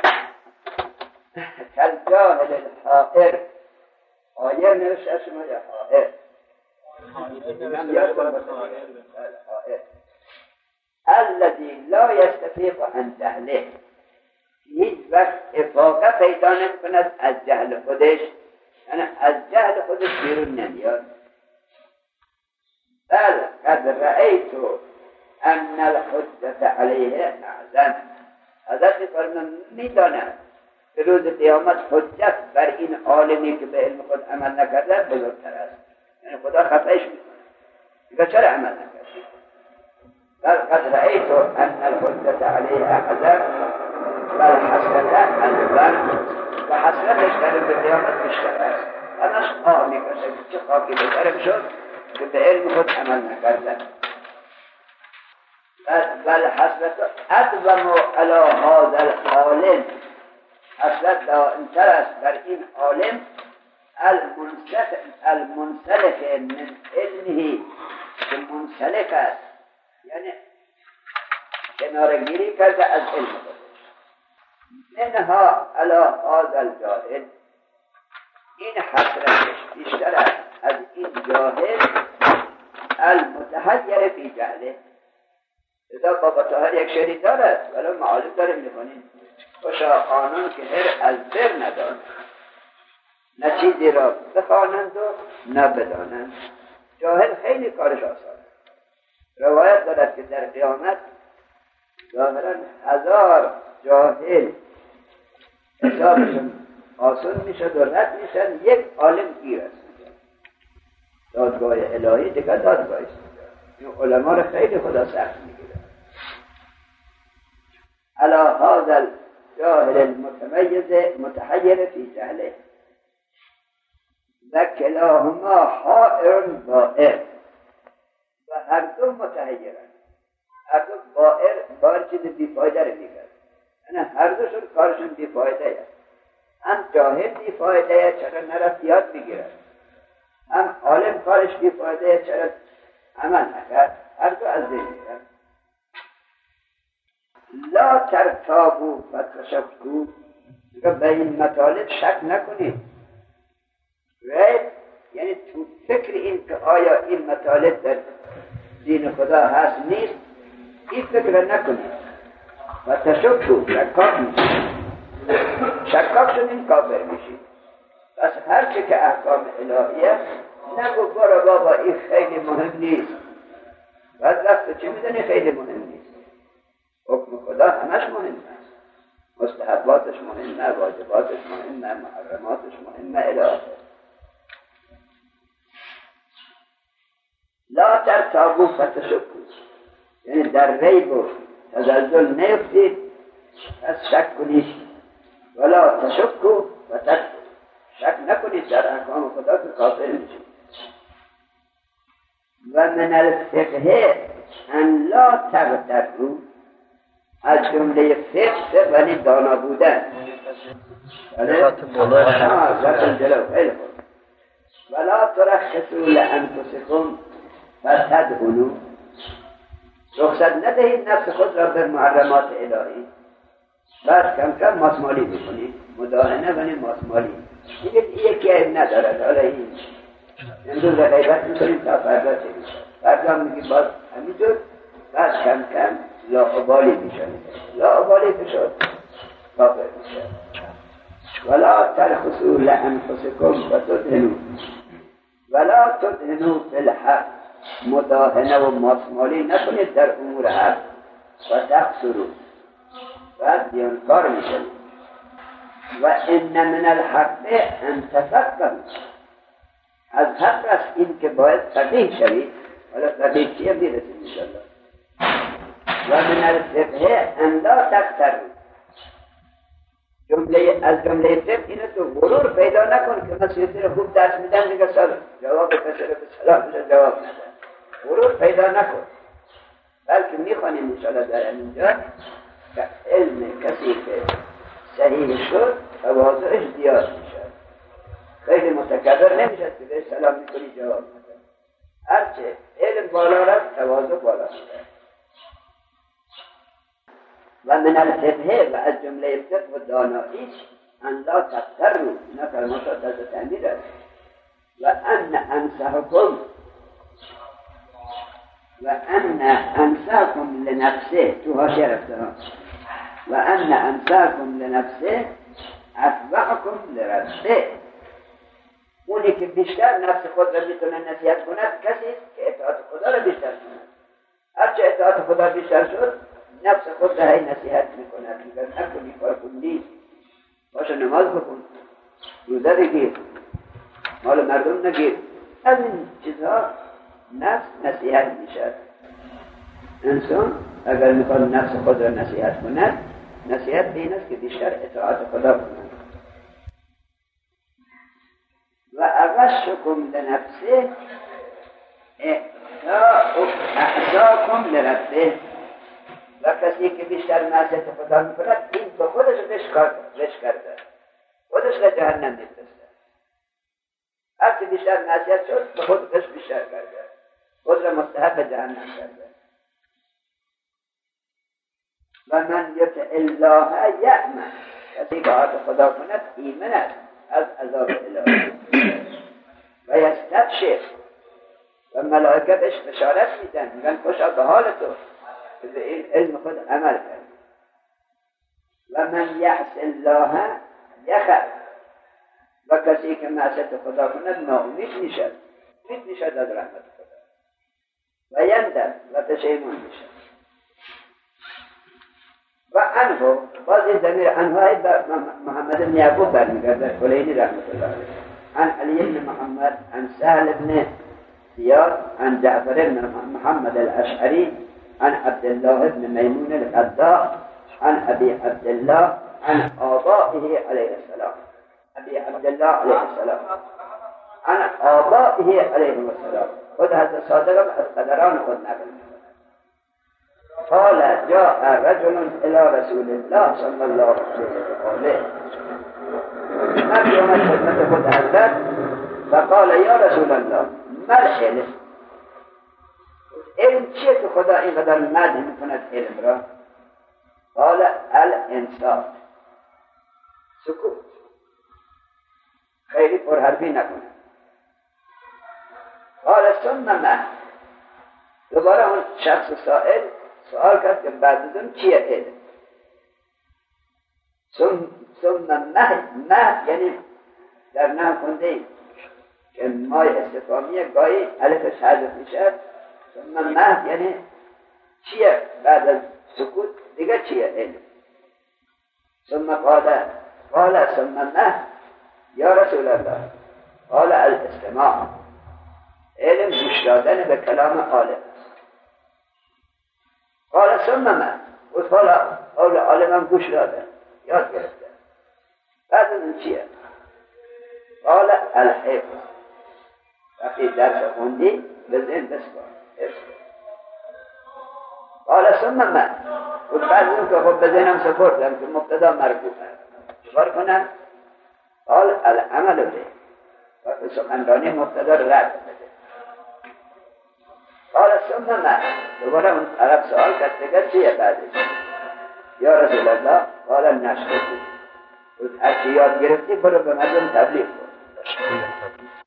کل جاهل الحائر، حائر نوشته شما یا حائر؟ الذی لا یستفیق عن جهله، هیچ وقت افاقه پیدا نمی‌کند از جهل خودش، یعنی از جهل خودش بیرون نمیاد. بل قد رأیت ان الحجة علیه اعظم، حضرت فرمان میداند به روز قیامت حجت بر این عالمی که به علم خود عمل نکرده بزرگتر است. یعنی خدا خطایش میکنه، دیگه چرا عمل نکردی؟ بل قد رأیت ان الحجة علیه اعظم بل حسرت البر، و حسرتش در روز قیامت بیشتر است. همش آه میکشه چه خاکی بسرم شد که به علم خود عمل نکردن. بل حسرت ادوم علی هذا العالم، حسرت دائمتر است بر این عالم المنسلک من علمه، که منسلک است یعنی کنارگیری کرده از علم خود. منها علی هذا الجاهل، این حسرتش بیشتر است از این جاهل المتحیر فی جهله. اذا بابا طاهر یک شعری دارد ولی معالم داره میخونید، خوشا آنان که هر از بر ندان، نه چیزی را بخوانند و نه بدانند. جاهل خیلی کارش آسان. روایت دارد که در قیامت ظاهرا هزار جاهل حسابشون آسان میشد و رد میشن، یک عالم گیر است. دادگاه الهی دیگر دادگاه است. این علما را خیلی خدا سخت میگیره. علی هذا الجاهل المتمیز متحیر فی جهله و کلاهما حائر بائر، و هر دو متحیرن، هر دو بائر بار چیز بیفایده رو میگرد، یعنی هر دوشون کارشون بیفایده است. هم جاهل بیفایده چرا نرفت یاد بگیرد، هم عالم کارش بیفایده چرا عمل نکرد، هر دو از ذهن میرن. لا ترتابو و تشکو، به این مطالب شک نکنید. ریب یعنی تو فکر این که آیا این مطالب در دین خدا هست نیست، این فکر نکنید. و تشکو، شکاک میشید، شکاک شدین کافر میشید. پس هر چه که احکام الهیه نگو برو بابا این خیلی مهم نیست، بعد وقت چه میدونی خیلی مهم نیست. حکم خدا همش مهم است، مستحباتش مهمه، واجباتش مهمه، محرماتش مهمه، الهه. لا ترتابو فتشکو، یعنی در ریب و تزلزل نیفتید، پس شک کنید. ولا تشکو فتشکو، شک نکنید در احکام خدا که کافر میشید. و من الفقه ان لا تغتروا، از جمله فقه ولی دانا بودن. ولا ترخصوا لانفسکم فتدخلوا، رخصت ندهید نفس خود را به محرمات الهی، بعد کم کم ماسمالی بکنید، مداهنه ولی ماسمالی. دیگه یکی عیب ندارد. حالا این امروز غیبت میکنیم تا فردا چه میشه. فردا میگی باز همینطور، بعد کم کم لاابالی میشن، لاابالی که شد کافر میشه. ولا ترخصوا لانفسکم فتدهنوا ولا تدهنوا فی الحق، مداهنه و ماسمالی نکنید در امور حق و تخسروا، بعد دیانکار میشن. و ان من الحق ان تفقهوا، از حق است این که باید فقیه شوید. حالا فقیه چیه میرسید انشاءالله. و من الفقه ان لا تغتروا، جمله از جمله فقه اینه تو غرور پیدا نکن که من سیدی رو خوب درس میدم دیگه سال جواب پسر به سلام بشه جواب نده. غرور پیدا نکن، بلکه میخوانیم انشاءالله در اینجا که علم کسی که صحیح شد تواضعش زیاد میشه، خیلی متکبر نمیشه که به سلام میکنی جواب نده. هرچه علم بالا رفت تواضع بالا شده. و من الفقه، و از جمله فقه و داناییش ان لا تغتروا، اینا فرماشات از تعمیر است. و ان انصحکم و ان انصحکم لنفسه، تو حاشیه رفته ها، و ان انصحکم لنفسه اتبعکم لربه، اونی که بیشتر نفس خود را میتونه نصیحت کند کسی که اطاعت خدا را بیشتر کند. هرچه اطاعت خدا بیشتر شد نفس خود را هی نصیحت میکند، میگه نکنی کار کن نیست، باشه نماز بکن، روزه بگیر، مال مردم نگیر. از این چیزها نفس نصیحت میشد. انسان اگر میخواد نفس خود را نصیحت کند، نصیحت به این است که بیشتر اطاعت خدا کند. و اغشکم لنفسه اعزاکم لربه، و کسی که بیشتر معصیت خدا میکند این به خودش رش کرده، خودش را جهنم میفرسته. هرچی بیشتر معصیت شد به خودش بیشتر کرده، خود را مستحق جهنم کرده. و من یطع الله یأمن، کسی که اطاعت خدا کند ایمن است از عذاب الهی. و یستبشر، و ملائکتش بشارت میدن، میگن خوشا به حال تو که به این علم خود عمل کرد. و من یعص الله یخف، و کسی که معصیت خدا کند ناامید میشد، امید میشد از رحمت خدا. و یندم، و پشیمان میشد. و عنه، باز این ضمیر عنه به محمد بن یعقوب برمیگرده کلینی رحمت الله علیه. عن علی بن محمد، عن سهل بن زیاد، عن جعفر بن محمد الاشعری، عن عبد الله بن میمون القداء، عن ابي عبد الله، عن آبائه علیه السلام، ابي عبد الله علیه السلام، عن آبائه علیه السلام، خود حضرت صادق از قدران خود نقل می‌کند. قال جاء رجل الى رسول الله صلی الله علیه و آله، مردی آمد خدمت خود حضرت و قال یا رسول الله مرحله، علم چیه که خدا اینقدر مدح میکند علم را؟ قال الانصات، سکوت، خیلی پرحرفی نکنه. قال ثم ما، دوباره اون شخص سائل سوال کرد که بعد از اون چیه علم؟ ثم ثم مه، مه یعنی در نه خونده ایم که مای استفامیه گاهی الفش حذف میشه. ثم مه یعنی چیه بعد از سکوت دیگه چیه علم؟ ثم قال قال ثم مه یا رسول الله قال الاستماع، علم گوش دادن به کلام عالم. قال ثم مه، و قال عالم هم گوش دادن یاد گرفته. بعد از اون چیه؟ قال الحفظ، وقتی درس خوندی به ذهن بسپار، حفظ. قال ثم ما، و بعد از اون که خب به ذهنم سپردم که مبتدا مرفوعه چکار کنم؟ قال العمل به، و سخنرانی مبتدا رو رد بده. قال ثم ما، دوباره اون عرب سوال کرد دیگه چیه بعدش؟ یا رسول الله قال النشر، هرچی یاد گرفتی برو به مردم تبلیغ کن.